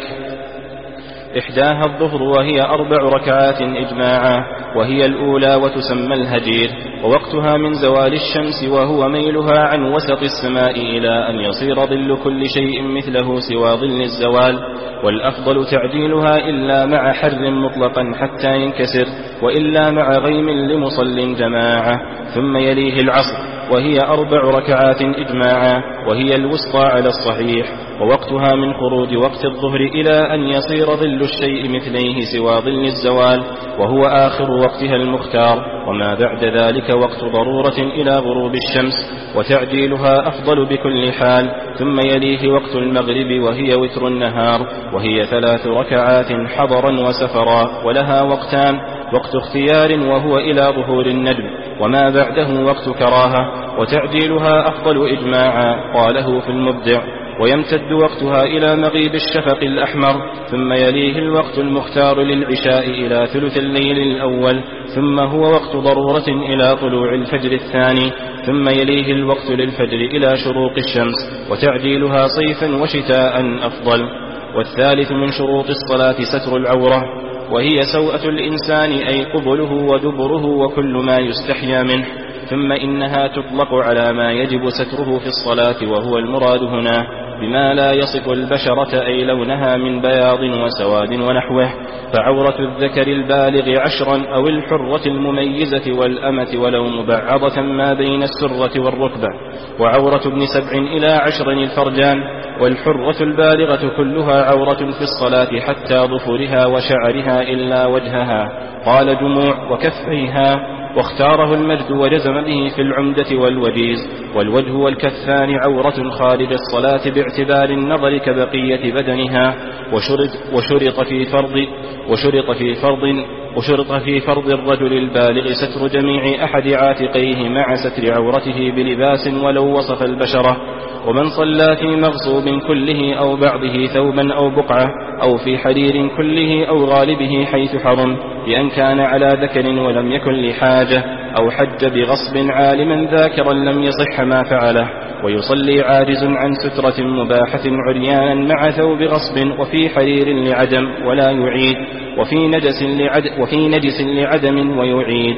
إحداها الظهر وهي أربع ركعات إجماعا، وهي الأولى وتسمى الهجير، ووقتها من زوال الشمس وهو ميلها عن وسط السماء إلى أن يصير ظل كل شيء مثله سوى ظل الزوال، والأفضل تعجيلها إلا مع حر مطلقا حتى ينكسر، وإلا مع غيم لمصل جماعة. ثم يليه العصر وهي أربع ركعات إجماعا، وهي الوسطى على الصحيح، ووقتها من خروج وقت الظهر إلى أن يصير ظل الشيء مثليه سوى ظل الزوال، وهو آخر وقتها المختار، وما بعد ذلك وقت ضرورة إلى غروب الشمس، وتعجيلها أفضل بكل حال. ثم يليه وقت المغرب وهي وتر النهار، وهي ثلاث ركعات حضرا وسفرا، ولها وقتان: وقت اختيار وهو إلى ظهور النجم، وما بعده وقت كراهة، وتعجيلها أفضل إجماعا، قاله في المبدع. ويمتد وقتها إلى مغيب الشفق الأحمر، ثم يليه الوقت المختار للعشاء إلى ثلث الليل الأول، ثم هو وقت ضرورة إلى طلوع الفجر الثاني، ثم يليه الوقت للفجر إلى شروق الشمس، وتعجيلها صيفا وشتاء أفضل. والثالث من شروط الصلاة ستر العورة، وهي سوءة الإنسان أي قبله ودبره وكل ما يستحيا منه. ثم إنها تطلق على ما يجب ستره في الصلاة، وهو المراد هنا بما لا يصف البشرة أي لونها من بياض وسواد ونحوه، فعورة الذكر البالغ عشرا أو الحرة المميزة والأمة ولو مبعضة ما بين السرة والركبة، وعورة ابن سبع إلى عشر الفرجان، والحرة البالغة كلها عورة في الصلاة حتى ظفرها وشعرها إلا وجهها، قال جموع وكفيها، واختاره المجد وجزم به في العمدة والوجيز. والوجه والكفان عورة خارج الصلاة باعتبار النظر كبقية بدنها، وشرط, وشرط في فرض وشرط في فرض وشرط في فرض الرجل البالغ ستر جميع أحد عاتقيه مع ستر عورته بلباس ولو وصف البشرة. ومن صلى في مغصوب كله أو بعضه ثوبا أو بقعة أو في حرير كله أو غالبه حيث حرم، بأن كان على ذكر ولم يكن لحاجة، أو حج بغصب عالما ذاكرا لم يصح ما فعله، ويصلي عاجز عن سترة مباحة عريانا مع ثوب غصب وفي حرير لعدم ولا يعيد، وفي نجس لعدم, وفي نجس لعدم ويعيد.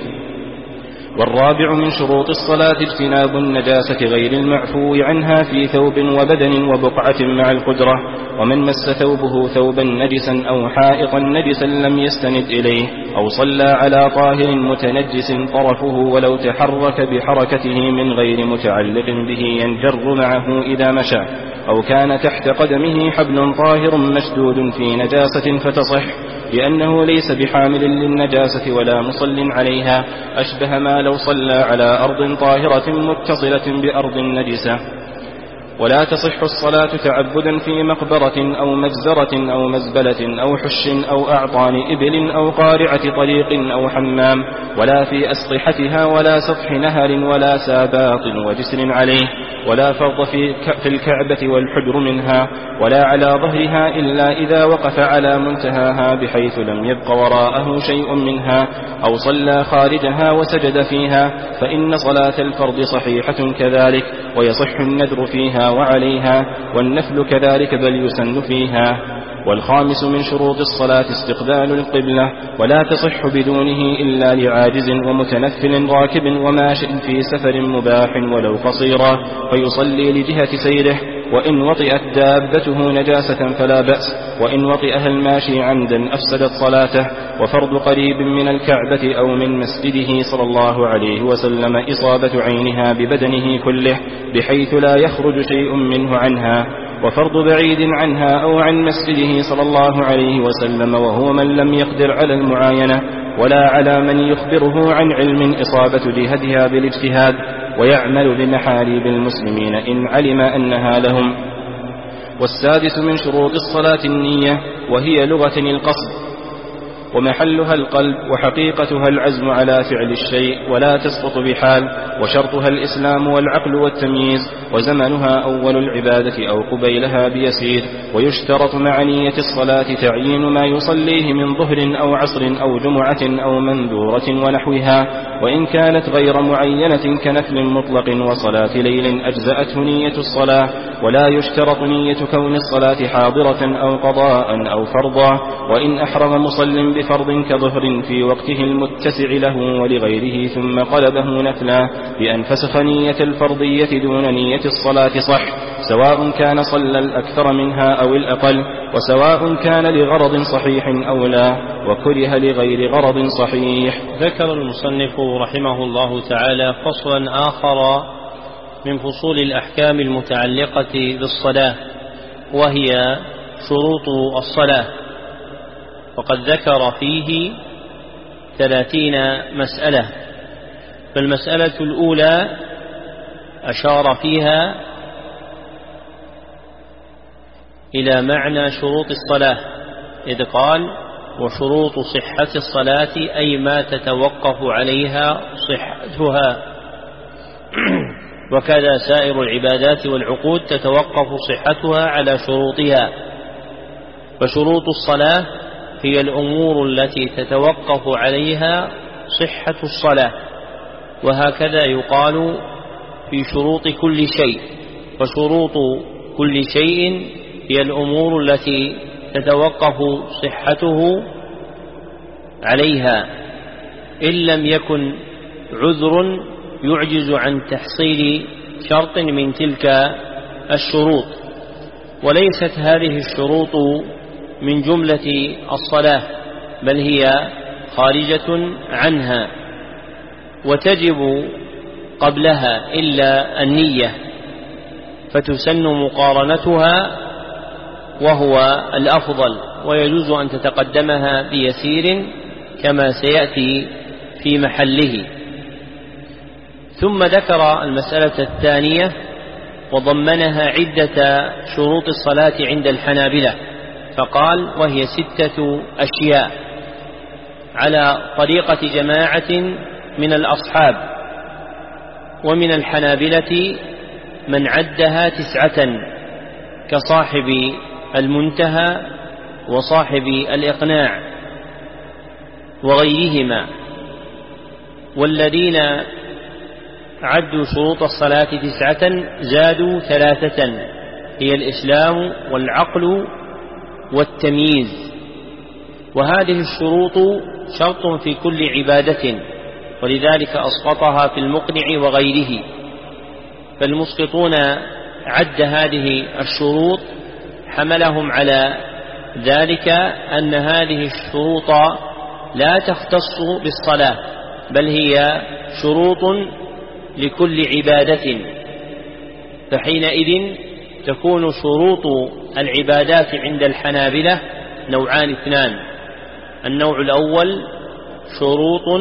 والرابع من شروط الصلاة اجتناب النجاسة غير المعفو عنها في ثوب وبدن وبقعة مع القدرة. ومن مس ثوبه ثوبا نجسا أو حائطا نجسا لم يستند إليه، أو صلى على طاهر متنجس طرفه ولو تحرك بحركته من غير متعلق به ينجر معه إذا مشى، أو كان تحت قدمه حبل طاهر مشدود في نجاسة فتصح، لأنه ليس بحامل للنجاسة ولا مصل عليها، أشبه ما لو صلى على أرض طاهرة متصلة بأرض نجسة. ولا تصح الصلاة تعبدا في مقبرة أو مجزرة أو مزبلة أو حش أو أعطان إبل أو قارعة طريق أو حمام، ولا في أسطحتها ولا سطح نهر ولا ساباط وجسر عليه، ولا فرض في الكعبة والحجر منها، ولا على ظهرها إلا إذا وقف على منتهاها بحيث لم يبق وراءه شيء منها، أو صلى خارجها وسجد فيها، فإن صلاة الفرض صحيحة كذلك، ويصح النذر فيها وعليها، والنفل كذلك بل يسن فيها. والخامس من شروط الصلاة استقبال القبلة، ولا تصح بدونه إلا لعاجز ومتنفل راكب وماش في سفر مباح ولو قصيرا، فيصلي لجهة سيره، وإن وطئت دابته نجاسة فلا بأس، وإن وطئها الماشي عمدا أفسدت صلاته. وفرض قريب من الكعبة أو من مسجده صلى الله عليه وسلم إصابة عينها ببدنه كله بحيث لا يخرج شيء منه عنها، وفرض بعيد عنها أو عن مسجده صلى الله عليه وسلم وهو من لم يقدر على المعاينة، ولا على من يخبره عن علم إصابة جهتها بالاجتهاد، ويعمل بمحاريب المسلمين إن علم أنها لهم. والسادس من شروط الصلاة النية، وهي لغة القصد، ومحلها القلب، وحقيقتها العزم على فعل الشيء ولا تسقط بحال، وشرطها الإسلام والعقل والتمييز، وزمنها أول العبادة أو قبيلها بيسير. ويشترط مع نية الصلاة تعيين ما يصليه من ظهر أو عصر أو جمعة أو منذورة ونحوها، وإن كانت غير معينة كنفل مطلق وصلاة ليل أجزأته نية الصلاة، ولا يشترط نية كون الصلاة حاضرة أو قضاء أو فرضا، وإن أحرم مصل بفرض كظهر في وقته المتسع له ولغيره ثم قلبه نفلا بأن فسخ نية الفرضية دون نية الصلاة صح، سواء كان صلى الأكثر منها أو الأقل، وسواء كان لغرض صحيح أو لا، وكره لغير غرض صحيح. ذكر المصنف رحمه الله تعالى فصلا آخر من فصول الأحكام المتعلقة بالصلاة، وهي شروط الصلاة، وقد ذكر فيه ثلاثين مسألة. فالمسألة الأولى أشار فيها إلى معنى شروط الصلاة، إذ قال: وشروط صحة الصلاة أي ما تتوقف عليها صحتها، وكذا سائر العبادات والعقود تتوقف صحتها على شروطها. فشروط الصلاة هي الأمور التي تتوقف عليها صحة الصلاة، وهكذا يقال في شروط كل شيء. فشروط كل شيء هي الأمور التي تتوقف صحته عليها إن لم يكن عذر يعجز عن تحصيل شرط من تلك الشروط. وليست هذه الشروط من جملة الصلاة، بل هي خارجة عنها، وتجب قبلها إلا النية، فتسن مقارنتها وهو الأفضل، ويجوز أن تتقدمها بيسير كما سيأتي في محله. ثم ذكر المسألة الثانية وضمنها عدة شروط الصلاة عند الحنابلة، فقال: وهي ستة أشياء على طريقة جماعة من الأصحاب، ومن الحنابلة من عدها تسعة كصاحب المنتهى وصاحب الإقناع وغيرهما. والذين عدوا شروط الصلاة تسعة زادوا ثلاثة، هي الإسلام والعقل والتمييز. وهذه الشروط شرط في كل عبادة، ولذلك أسقطها في المقنع وغيره. فالمسقطون عد هذه الشروط حملهم على ذلك أن هذه الشروط لا تختص بالصلاة، بل هي شروط لكل عبادة. فحينئذ تكون شروط العبادات عند الحنابلة نوعان اثنان: النوع الأول شروط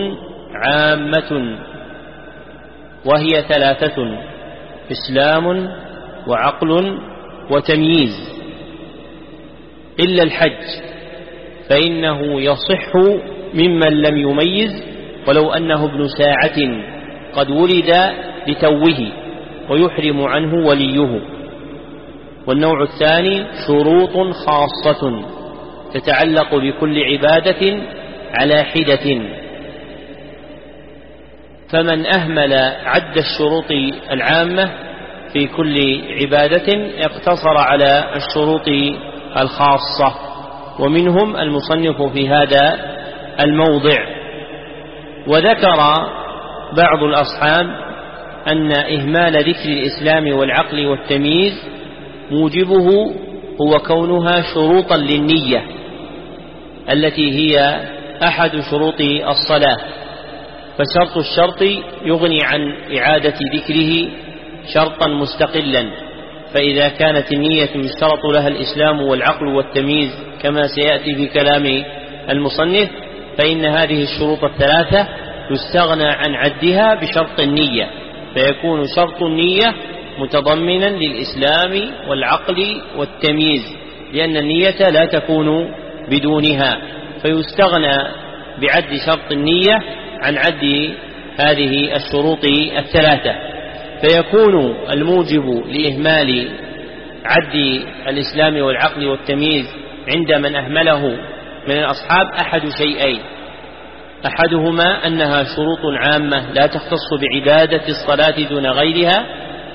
عامة، وهي ثلاثة: إسلام وعقل وتمييز، إلا الحج فإنه يصح ممن لم يميز ولو أنه ابن ساعة قد ولد لتوه ويحرم عنه وليه. والنوع الثاني شروط خاصة تتعلق بكل عبادة على حدة، فمن أهمل عد الشروط العامة في كل عبادة اقتصر على الشروط الخاصة، ومنهم المصنف في هذا الموضع. وذكر بعض الأصحاب أن إهمال ذكر الإسلام والعقل والتمييز موجبه هو كونها شروطا للنية التي هي أحد شروط الصلاة، فشرط الشرط يغني عن إعادة ذكره شرطا مستقلا، فإذا كانت النية يشترط لها الإسلام والعقل والتمييز كما سيأتي في كلام المصنف، فإن هذه الشروط الثلاثة يستغنى عن عدها بشرط النية، فيكون شرط النية متضمنا للإسلام والعقل والتمييز، لأن النية لا تكون بدونها، فيستغنى بعد شرط النية عن عد هذه الشروط الثلاثة، فيكون الموجب لإهمال عد الإسلام والعقل والتمييز عند من أهمله من الأصحاب أحد شيئين: أحدهما أنها شروط عامة لا تختص بعبادة الصلاة دون غيرها،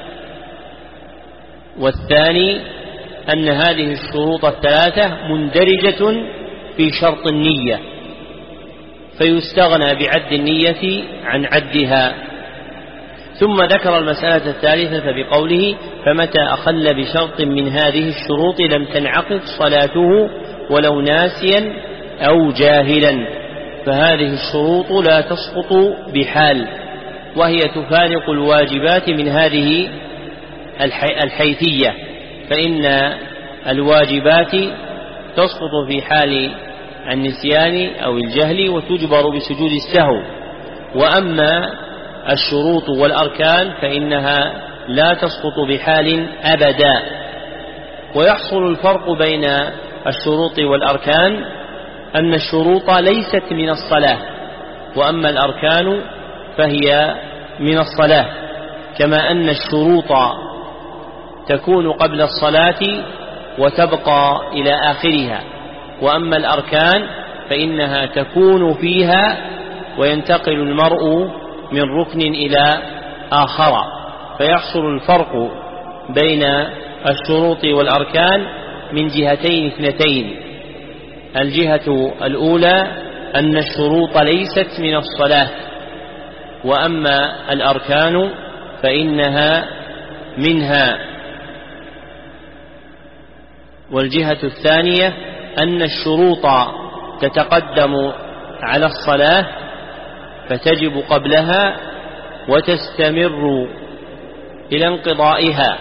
والثاني أن هذه الشروط الثلاثة مندرجة في شرط النية، فيستغنى بعد النية عن عدها. ثم ذكر المسألة الثالثة بقوله: فمتى أخل بشرط من هذه الشروط لم تنعقد صلاته ولو ناسيا أو جاهلا، فهذه الشروط لا تسقط بحال، وهي تفارق الواجبات من هذه الحيثية، فإن الواجبات تسقط في حال النسيان أو الجهل وتجبر بسجود السهو، وأما الشروط والأركان فإنها لا تسقط بحال أبدا. ويحصل الفرق بين الشروط والأركان أن الشروط ليست من الصلاة، وأما الأركان فهي من الصلاة، كما أن الشروط تكون قبل الصلاة وتبقى إلى آخرها، وأما الأركان فإنها تكون فيها وينتقل المرء من ركن إلى آخر، فيحصل الفرق بين الشروط والأركان من جهتين اثنتين: الجهة الأولى أن الشروط ليست من الصلاة، وأما الأركان فإنها منها. والجهة الثانية أن الشروط تتقدم على الصلاة فتجب قبلها وتستمر إلى انقضائها،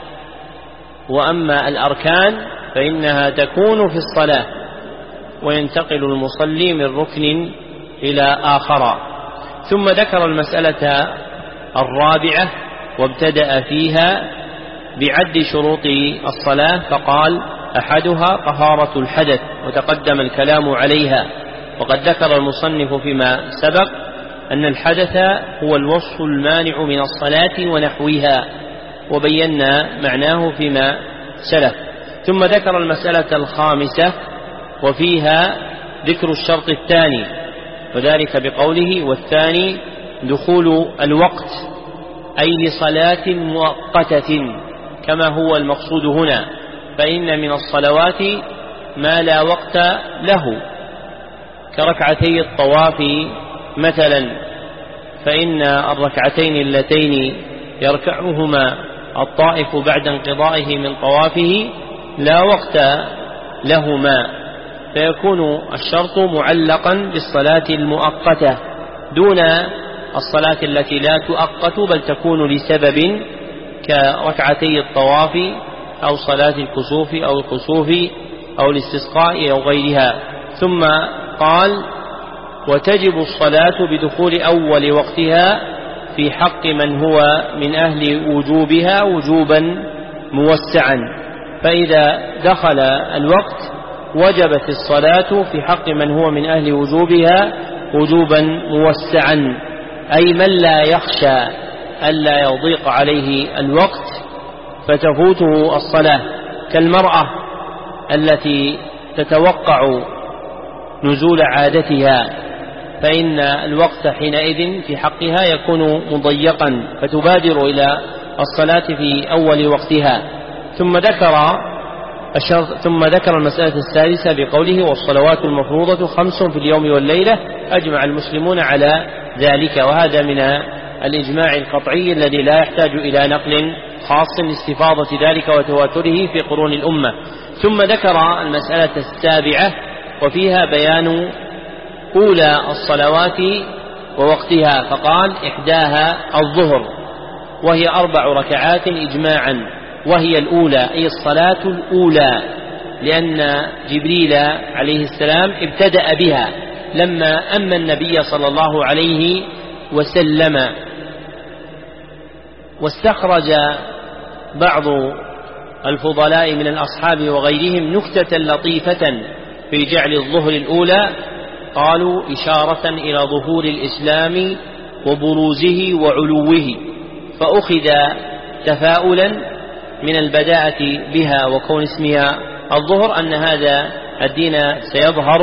وأما الأركان فإنها تكون في الصلاة وينتقل المصلي من ركن إلى آخر. ثم ذكر المسألة الرابعة وابتدأ فيها بعد شروط الصلاة، فقال: أحدها طهارة الحدث، وتقدم الكلام عليها. وقد ذكر المصنف فيما سبق أن الحدث هو الوصف المانع من الصلاة ونحوها، وبينا معناه فيما سلف. ثم ذكر المسألة الخامسة وفيها ذكر الشرط الثاني، وذلك بقوله: والثاني دخول الوقت، أي لصلاة مؤقتة كما هو المقصود هنا، فإن من الصلوات ما لا وقت له كركعتي الطواف مثلا، فإن الركعتين اللتين يركعهما الطائف بعد انقضائه من طوافه لا وقت لهما، فيكون الشرط معلقا بالصلاة المؤقتة دون الصلاة التي لا تؤقت بل تكون لسبب كركعتي الطواف أو صلاة الكسوف أو الخسوف أو الاستسقاء أو غيرها. ثم قال: وتجب الصلاة بدخول أول وقتها في حق من هو من أهل وجوبها وجوبا موسعا، فإذا دخل الوقت وجبت الصلاة في حق من هو من أهل وجوبها وجوبا موسعا، أي من لا يخشى ألا يضيق عليه الوقت فتفوته الصلاة، كالمرأة التي تتوقع نزول عادتها، فإن الوقت حينئذ في حقها يكون مضيقا فتبادر إلى الصلاة في أول وقتها. ثم ذكر ثم ذكر المسألة السادسة بقوله والصلوات المفروضة خمس في اليوم والليلة أجمع المسلمون على ذلك، وهذا من الإجماع القطعي الذي لا يحتاج إلى نقل خاص لاستفاضة ذلك وتواتره في قرون الأمة. ثم ذكر المسألة السابعة وفيها بيان أولى الصلوات ووقتها، فقال إحداها الظهر وهي أربع ركعات إجماعا، وهي الأولى أي الصلاة الأولى، لأن جبريل عليه السلام ابتدأ بها لما أما النبي صلى الله عليه وسلم. واستخرج بعض الفضلاء من الأصحاب وغيرهم نكتة لطيفة في جعل الظهر الأولى، قالوا إشارة إلى ظهور الإسلام وبروزه وعلوه، فأخذ تفاؤلا من البداءة بها وكون اسمها الظهر أن هذا الدين سيظهر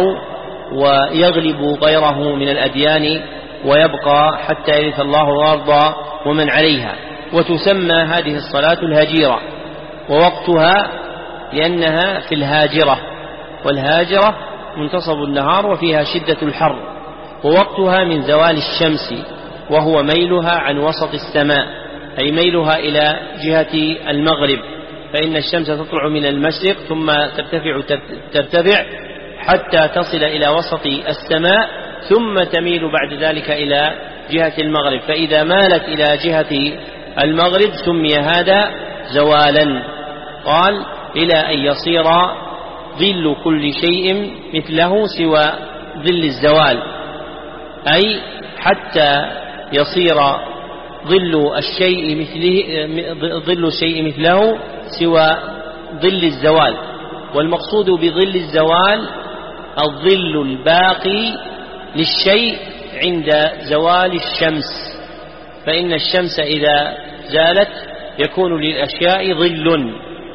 ويغلب غيره من الأديان ويبقى حتى يرث الله الأرض ومن عليها. وتسمى هذه الصلاة الهجيرة، ووقتها لأنها في الهاجرة، والهاجرة منتصف النهار وفيها شدة الحر، ووقتها من زوال الشمس وهو ميلها عن وسط السماء، أي ميلها إلى جهة المغرب، فإن الشمس تطلع من المشرق ثم ترتفع ترتفع حتى تصل إلى وسط السماء ثم تميل بعد ذلك إلى جهة المغرب، فإذا مالت إلى جهة المغرب سمي هذا زوالا. قال إلى أن يصير ظل كل شيء مثله سوى ظل الزوال، أي حتى يصير ظل الشيء مثله ظل الشيء مثله سوى ظل الزوال. والمقصود بظل الزوال الظل الباقي للشيء عند زوال الشمس، فإن الشمس إذا زالت يكون للأشياء ظل،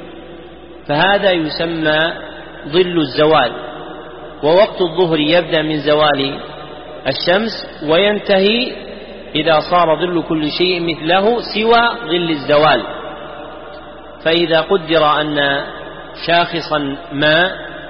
فهذا يسمى ظل الزوال. ووقت الظهر يبدأ من زوال الشمس وينتهي إذا صار ظل كل شيء مثله سوى ظل الزوال. فإذا قدر أن شاخصا ما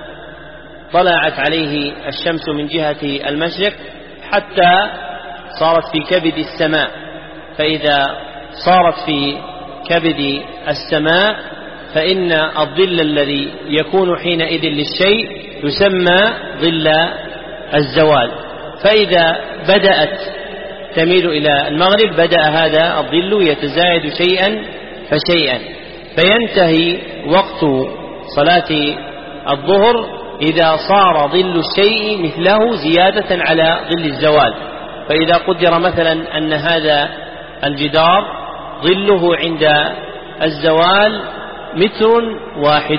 طلعت عليه الشمس من جهة المشرق حتى صارت في كبد السماء، فإذا صارت في كبد السماء فإن الظل الذي يكون حينئذ للشيء يسمى ظل الزوال. فإذا بدأت تميل إلى المغرب بدأ هذا الظل يتزايد شيئا فشيئا، فينتهي وقت صلاة الظهر إذا صار ظل الشيء مثله زيادة على ظل الزوال. فإذا قدر مثلا أن هذا الجدار ظله عند الزوال متر واحد،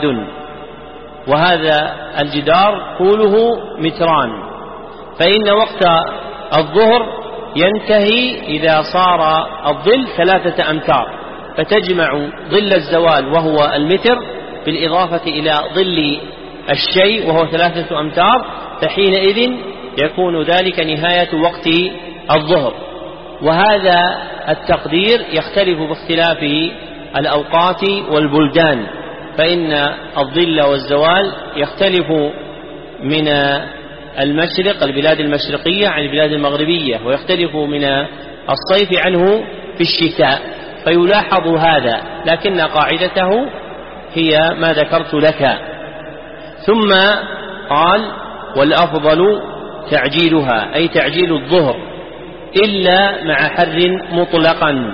وهذا الجدار طوله متران، فإن وقت الظهر ينتهي إذا صار الظل ثلاثة أمتار، فتجمع ظل الزوال وهو المتر بالإضافة إلى ظل الشيء وهو ثلاثة أمتار، فحينئذ يكون ذلك نهاية وقت الظهر. وهذا التقدير يختلف باختلاف الأوقات والبلدان، فإن الظل والزوال يختلف من المشرق البلاد المشرقية عن البلاد المغربية، ويختلف من الصيف عنه في الشتاء، فيلاحظ هذا، لكن قاعدته هي ما ذكرت لك. ثم قال والأفضل تعجيلها، أي تعجيل الظهر إلا مع حر مطلقا،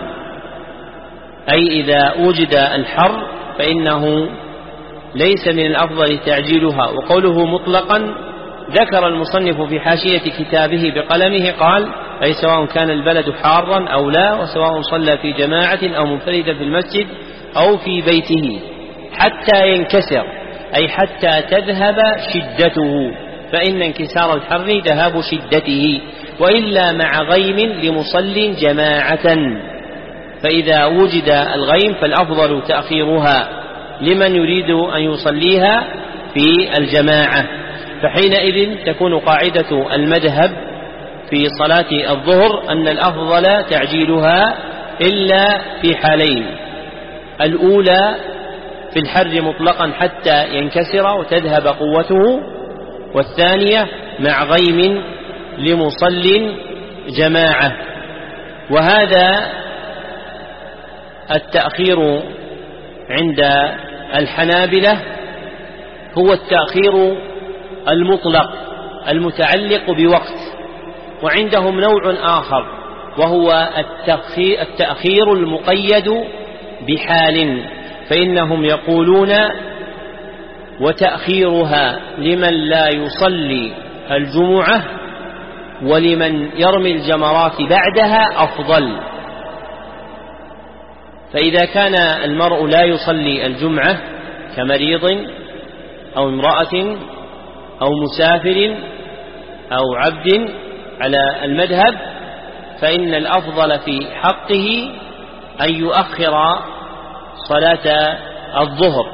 أي إذا وجد الحر فإنه ليس من الأفضل تعجيلها. وقوله مطلقا ذكر المصنف في حاشية كتابه بقلمه قال أي سواء كان البلد حارا أو لا، وسواء صلى في جماعة أو منفردا في المسجد أو في بيته حتى ينكسر، أي حتى تذهب شدته، فإن انكسار الحر ذهاب شدته، وإلا مع غيم لمصل جماعة، فإذا وجد الغيم فالأفضل تأخيرها لمن يريد أن يصليها في الجماعة. فحينئذ تكون قاعدة المذهب في صلاة الظهر أن الأفضل تعجيلها إلا في حالين: الأولى في الحر مطلقا حتى ينكسر وتذهب قوته، والثانية مع غيم لمصل جماعة. وهذا التأخير عند الحنابلة هو التأخير المطلق المتعلق بوقت، وعندهم نوع آخر وهو التأخير المقيد بحال، فإنهم يقولون: وتأخيرها لمن لا يصلي الجمعة ولمن يرمي الجمرات بعدها أفضل. فإذا كان المرء لا يصلي الجمعة كمريض أو امرأة أو مسافر أو عبد على المذهب، فإن الأفضل في حقه أن يؤخر صلاة الظهر.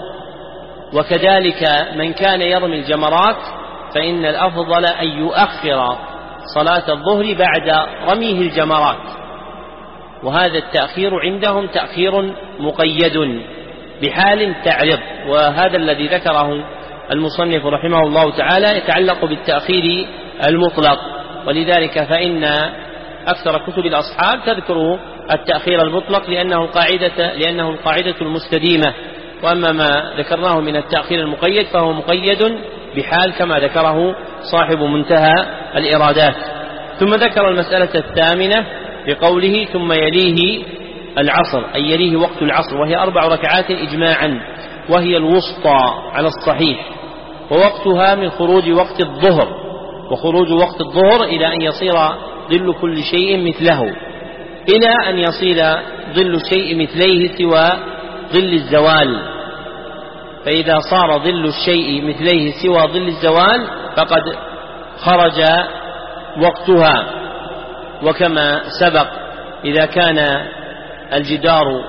وكذلك من كان يرمي الجمرات فإن الأفضل أن يؤخر صلاة الظهر بعد رميه الجمرات. وهذا التأخير عندهم تأخير مقيد بحال تعرض، وهذا الذي ذكره المصنف رحمه الله تعالى يتعلق بالتأخير المطلق، ولذلك فإن أكثر كتب الأصحاب تذكر التأخير المطلق لأنه القاعدة, لأنه القاعدة المستديمة. وأما ما ذكرناه من التأخير المقيد فهو مقيد بحال كما ذكره صاحب منتهى الإرادات. ثم ذكر المسألة الثامنة بقوله: ثم يليه العصر، أي يليه وقت العصر، وهي أربع ركعات إجماعا، وهي الوسطى على الصحيح، ووقتها من خروج وقت الظهر، وخروج وقت الظهر إلى أن يصير ظل كل شيء مثله، إلى أن يصير ظل الشيء مثليه سوى ظل الزوال. فإذا صار ظل الشيء مثليه سوى ظل الزوال فقد خرج وقتها. وكما سبق إذا كان الجدار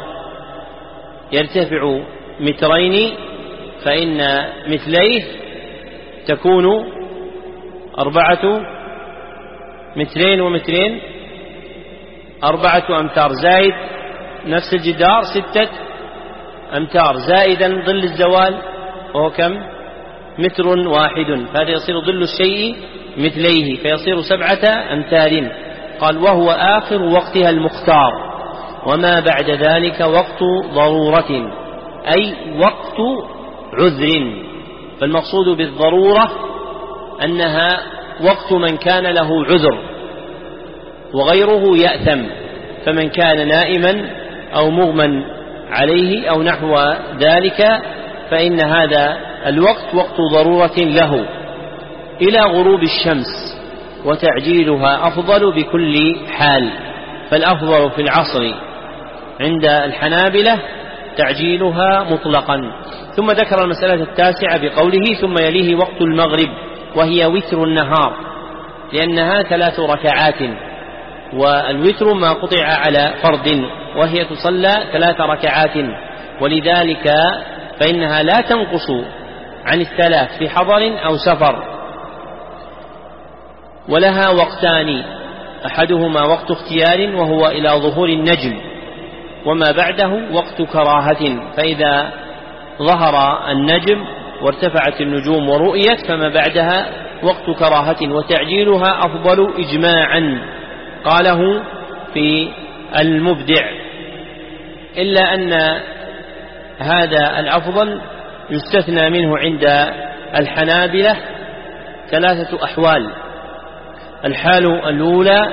يرتفع مترين فإن مثليه تكون أربعة مترين ومترين أربعة أمتار، زائد نفس الجدار ستة أمتار، زائدا ظل الزوال وهو كم؟ متر واحد، فهذا يصير ظل الشيء مثليه فيصير سبعة أمتار. قال: وهو آخر وقتها المختار، وما بعد ذلك وقت ضرورة، أي وقت عذر. فالمقصود بالضرورة أنها وقت من كان له عذر وغيره يأثم، فمن كان نائما أو مغمى عليه أو نحو ذلك فإن هذا الوقت وقت ضرورة له إلى غروب الشمس، وتعجيلها أفضل بكل حال. فالأفضل في العصر عند الحنابلة تعجيلها مطلقا. ثم ذكر المسألة التاسعة بقوله: ثم يليه وقت المغرب، وهي وتر النهار، لأنها ثلاث ركعات، والوتر ما قطع على فرد، وهي تصلى ثلاث ركعات، ولذلك فإنها لا تنقص عن الثلاث في حضر أو سفر. ولها وقتان: أحدهما وقت اختيار وهو إلى ظهور النجم، وما بعده وقت كراهة، فإذا ظهر النجم وارتفعت النجوم ورؤيت فما بعدها وقت كراهة، وتعجيلها أفضل إجماعا، قاله في المبدع. إلا أن هذا الأفضل يستثنى منه عند الحنابلة ثلاثة أحوال: الحال الأولى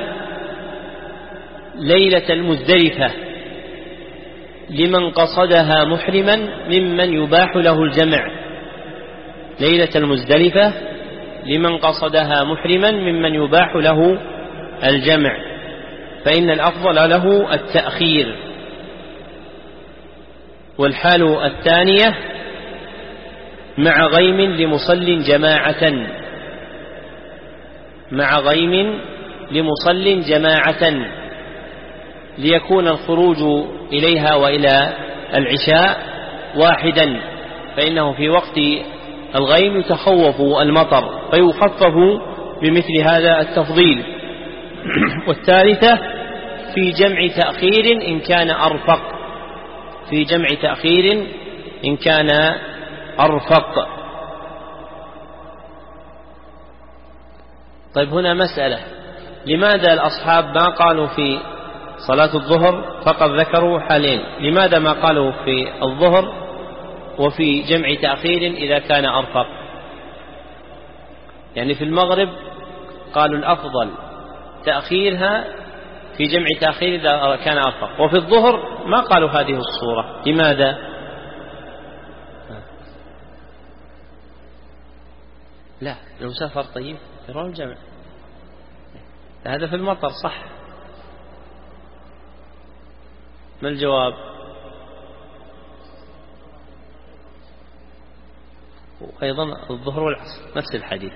ليلة المزدلفة لمن قصدها محرما ممن يباح له الجمع، ليلة المزدلفة لمن قصدها محرما ممن يباح له الجمع، فإن الأفضل له التأخير. والحال الثانية مع غيم لمصل جماعة مع غيم لمصل جماعة ليكون الخروج إليها وإلى العشاء واحدا، فإنه في وقت الغيم يتخوف المطر فيخفف بمثل هذا التفضيل. والثالثة في جمع تأخير إن كان أرفق في جمع تأخير إن كان أرفق. طيب هنا مسألة، لماذا الأصحاب ما قالوا في صلاة الظهر فقط ذكروا حالين؟ لماذا ما قالوا في الظهر وفي جمع تأخير إذا كان أرفق؟ يعني في المغرب قالوا الأفضل تأخيرها في جمع تأخير إذا كان أرفق، وفي الظهر ما قالوا هذه الصورة، لماذا؟ لا لو سافر طيب يروح الجمع، هذا في المطر صح. ما الجواب؟ وأيضا الظهر والعصر نفس الحديث.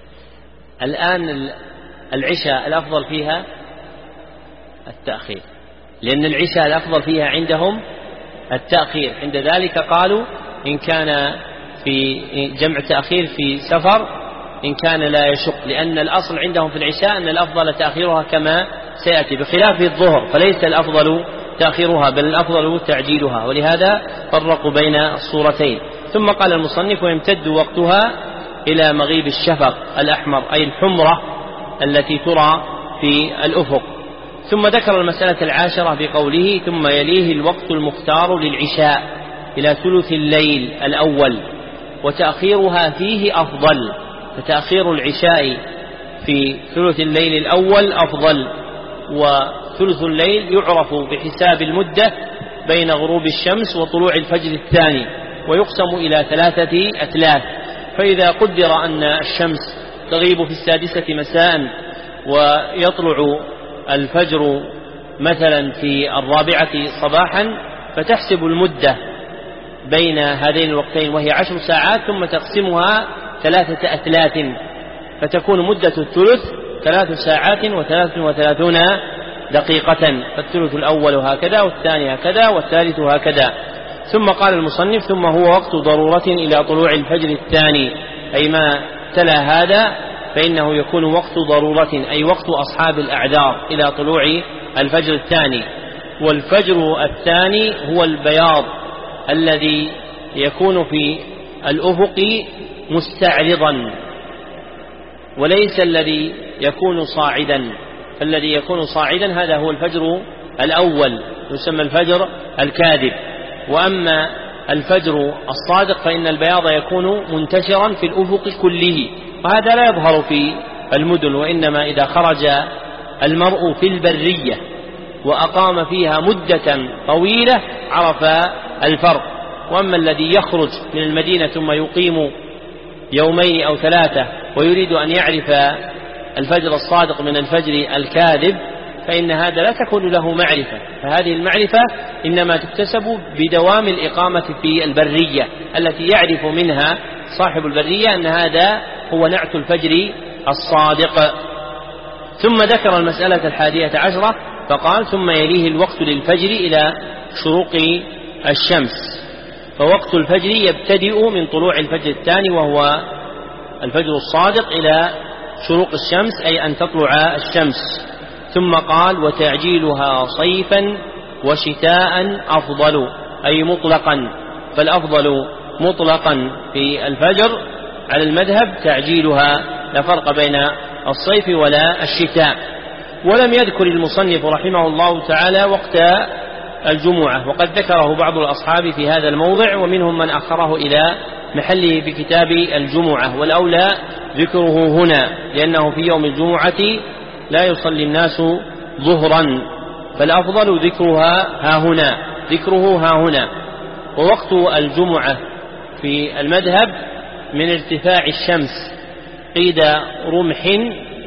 الآن العشاء الأفضل فيها التأخير، لأن العشاء الأفضل فيها عندهم التأخير، عند ذلك قالوا إن كان في جمع تأخير في سفر إن كان لا يشق، لأن الأصل عندهم في العشاء أن الأفضل تأخيرها كما سيأتي، بخلاف الظهر فليس الأفضل تأخيرها بل الأفضل تعجيلها، ولهذا فرقوا بين الصورتين. ثم قال المصنف ويمتد وقتها إلى مغيب الشفق الأحمر أي الحمرة التي ترى في الأفق. ثم ذكر المسألة العاشرة بقوله ثم يليه الوقت المختار للعشاء إلى ثلث الليل الأول وتأخيرها فيه أفضل، فتأخير العشاء في ثلث الليل الأول أفضل، وثلث الليل يعرف بحساب المدة بين غروب الشمس وطلوع الفجر الثاني، ويقسم إلى ثلاثة أثلاث، فإذا قدر أن الشمس تغيب في السادسة مساء ويطلع الفجر مثلا في الرابعة صباحا فتحسب المدة بين هذين الوقتين وهي عشر ساعات، ثم تقسمها ثلاثة أثلاث فتكون مدة الثلث ثلاث ساعات وثلاث وثلاثون دقيقة، فالثلث الأول هكذا والثاني هكذا والثالث هكذا. ثم قال المصنف ثم هو وقت ضرورة إلى طلوع الفجر الثاني، أي ما تلا هذا فإنه يكون وقت ضرورة أي وقت أصحاب الأعذار إلى طلوع الفجر الثاني. والفجر الثاني هو البياض الذي يكون في الأفق مستعرضا وليس الذي يكون صاعدا، فالذي يكون صاعدا هذا هو الفجر الأول يسمى الفجر الكاذب، وأما الفجر الصادق فإن البياض يكون منتشرا في الأفق كله، وهذا لا يظهر في المدن، وإنما إذا خرج المرء في البرية وأقام فيها مدة طويلة عرف الفرق. وأما الذي يخرج من المدينة ثم يقيم يومين أو ثلاثة ويريد أن يعرف الفجر الصادق من الفجر الكاذب فإن هذا لا تكون له معرفة، فهذه المعرفة إنما تكتسب بدوام الإقامة في البرية التي يعرف منها صاحب البرية أن هذا هو نعت الفجر الصادق. ثم ذكر المسألة الحادية عشرة فقال ثم يليه الوقت للفجر إلى شروق الشمس، فوقت الفجر يبتدئ من طلوع الفجر الثاني وهو الفجر الصادق إلى شروق الشمس أي أن تطلع الشمس. ثم قال وتعجيلها صيفا وشتاء أفضل أي مطلقا، فالأفضل مطلقا في الفجر على المذهب تعجيلها، لا فرق بين الصيف ولا الشتاء. ولم يذكر المصنف رحمه الله تعالى وقت الجمعة، وقد ذكره بعض الأصحاب في هذا الموضع ومنهم من أخره إلى محله بكتاب الجمعة، والأولى ذكره هنا لأنه في يوم الجمعة لا يصلي الناس ظهرا، فالأفضل ذكرها ها هنا ذكره ها هنا. ووقت الجمعة في المذهب من ارتفاع الشمس قيد رمح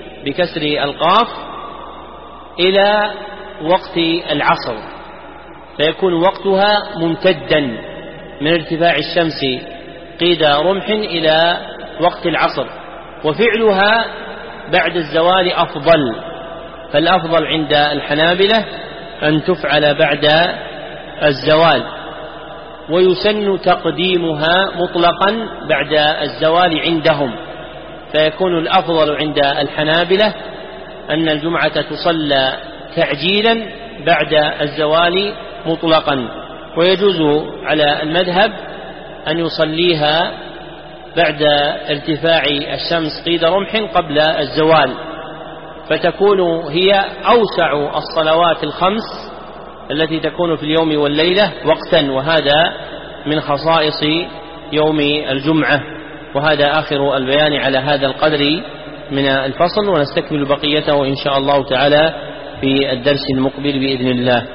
بكسر القاف إلى وقت العصر، فيكون وقتها ممتدا من ارتفاع الشمس قيد رمح إلى وقت العصر، وفعلها بعد الزوال أفضل، فالأفضل عند الحنابلة أن تفعل بعد الزوال، ويسن تقديمها مطلقا بعد الزوال عندهم، فيكون الأفضل عند الحنابلة أن الجمعة تصلى تعجيلا بعد الزوال مطلقا، ويجوز على المذهب أن يصليها بعد ارتفاع الشمس قيد رمح قبل الزوال، فتكون هي أوسع الصلوات الخمس التي تكون في اليوم والليلة وقتا، وهذا من خصائص يوم الجمعة. وهذا آخر البيان على هذا القدر من الفصل، ونستكمل بقيته إن شاء الله تعالى في الدرس المقبل بإذن الله.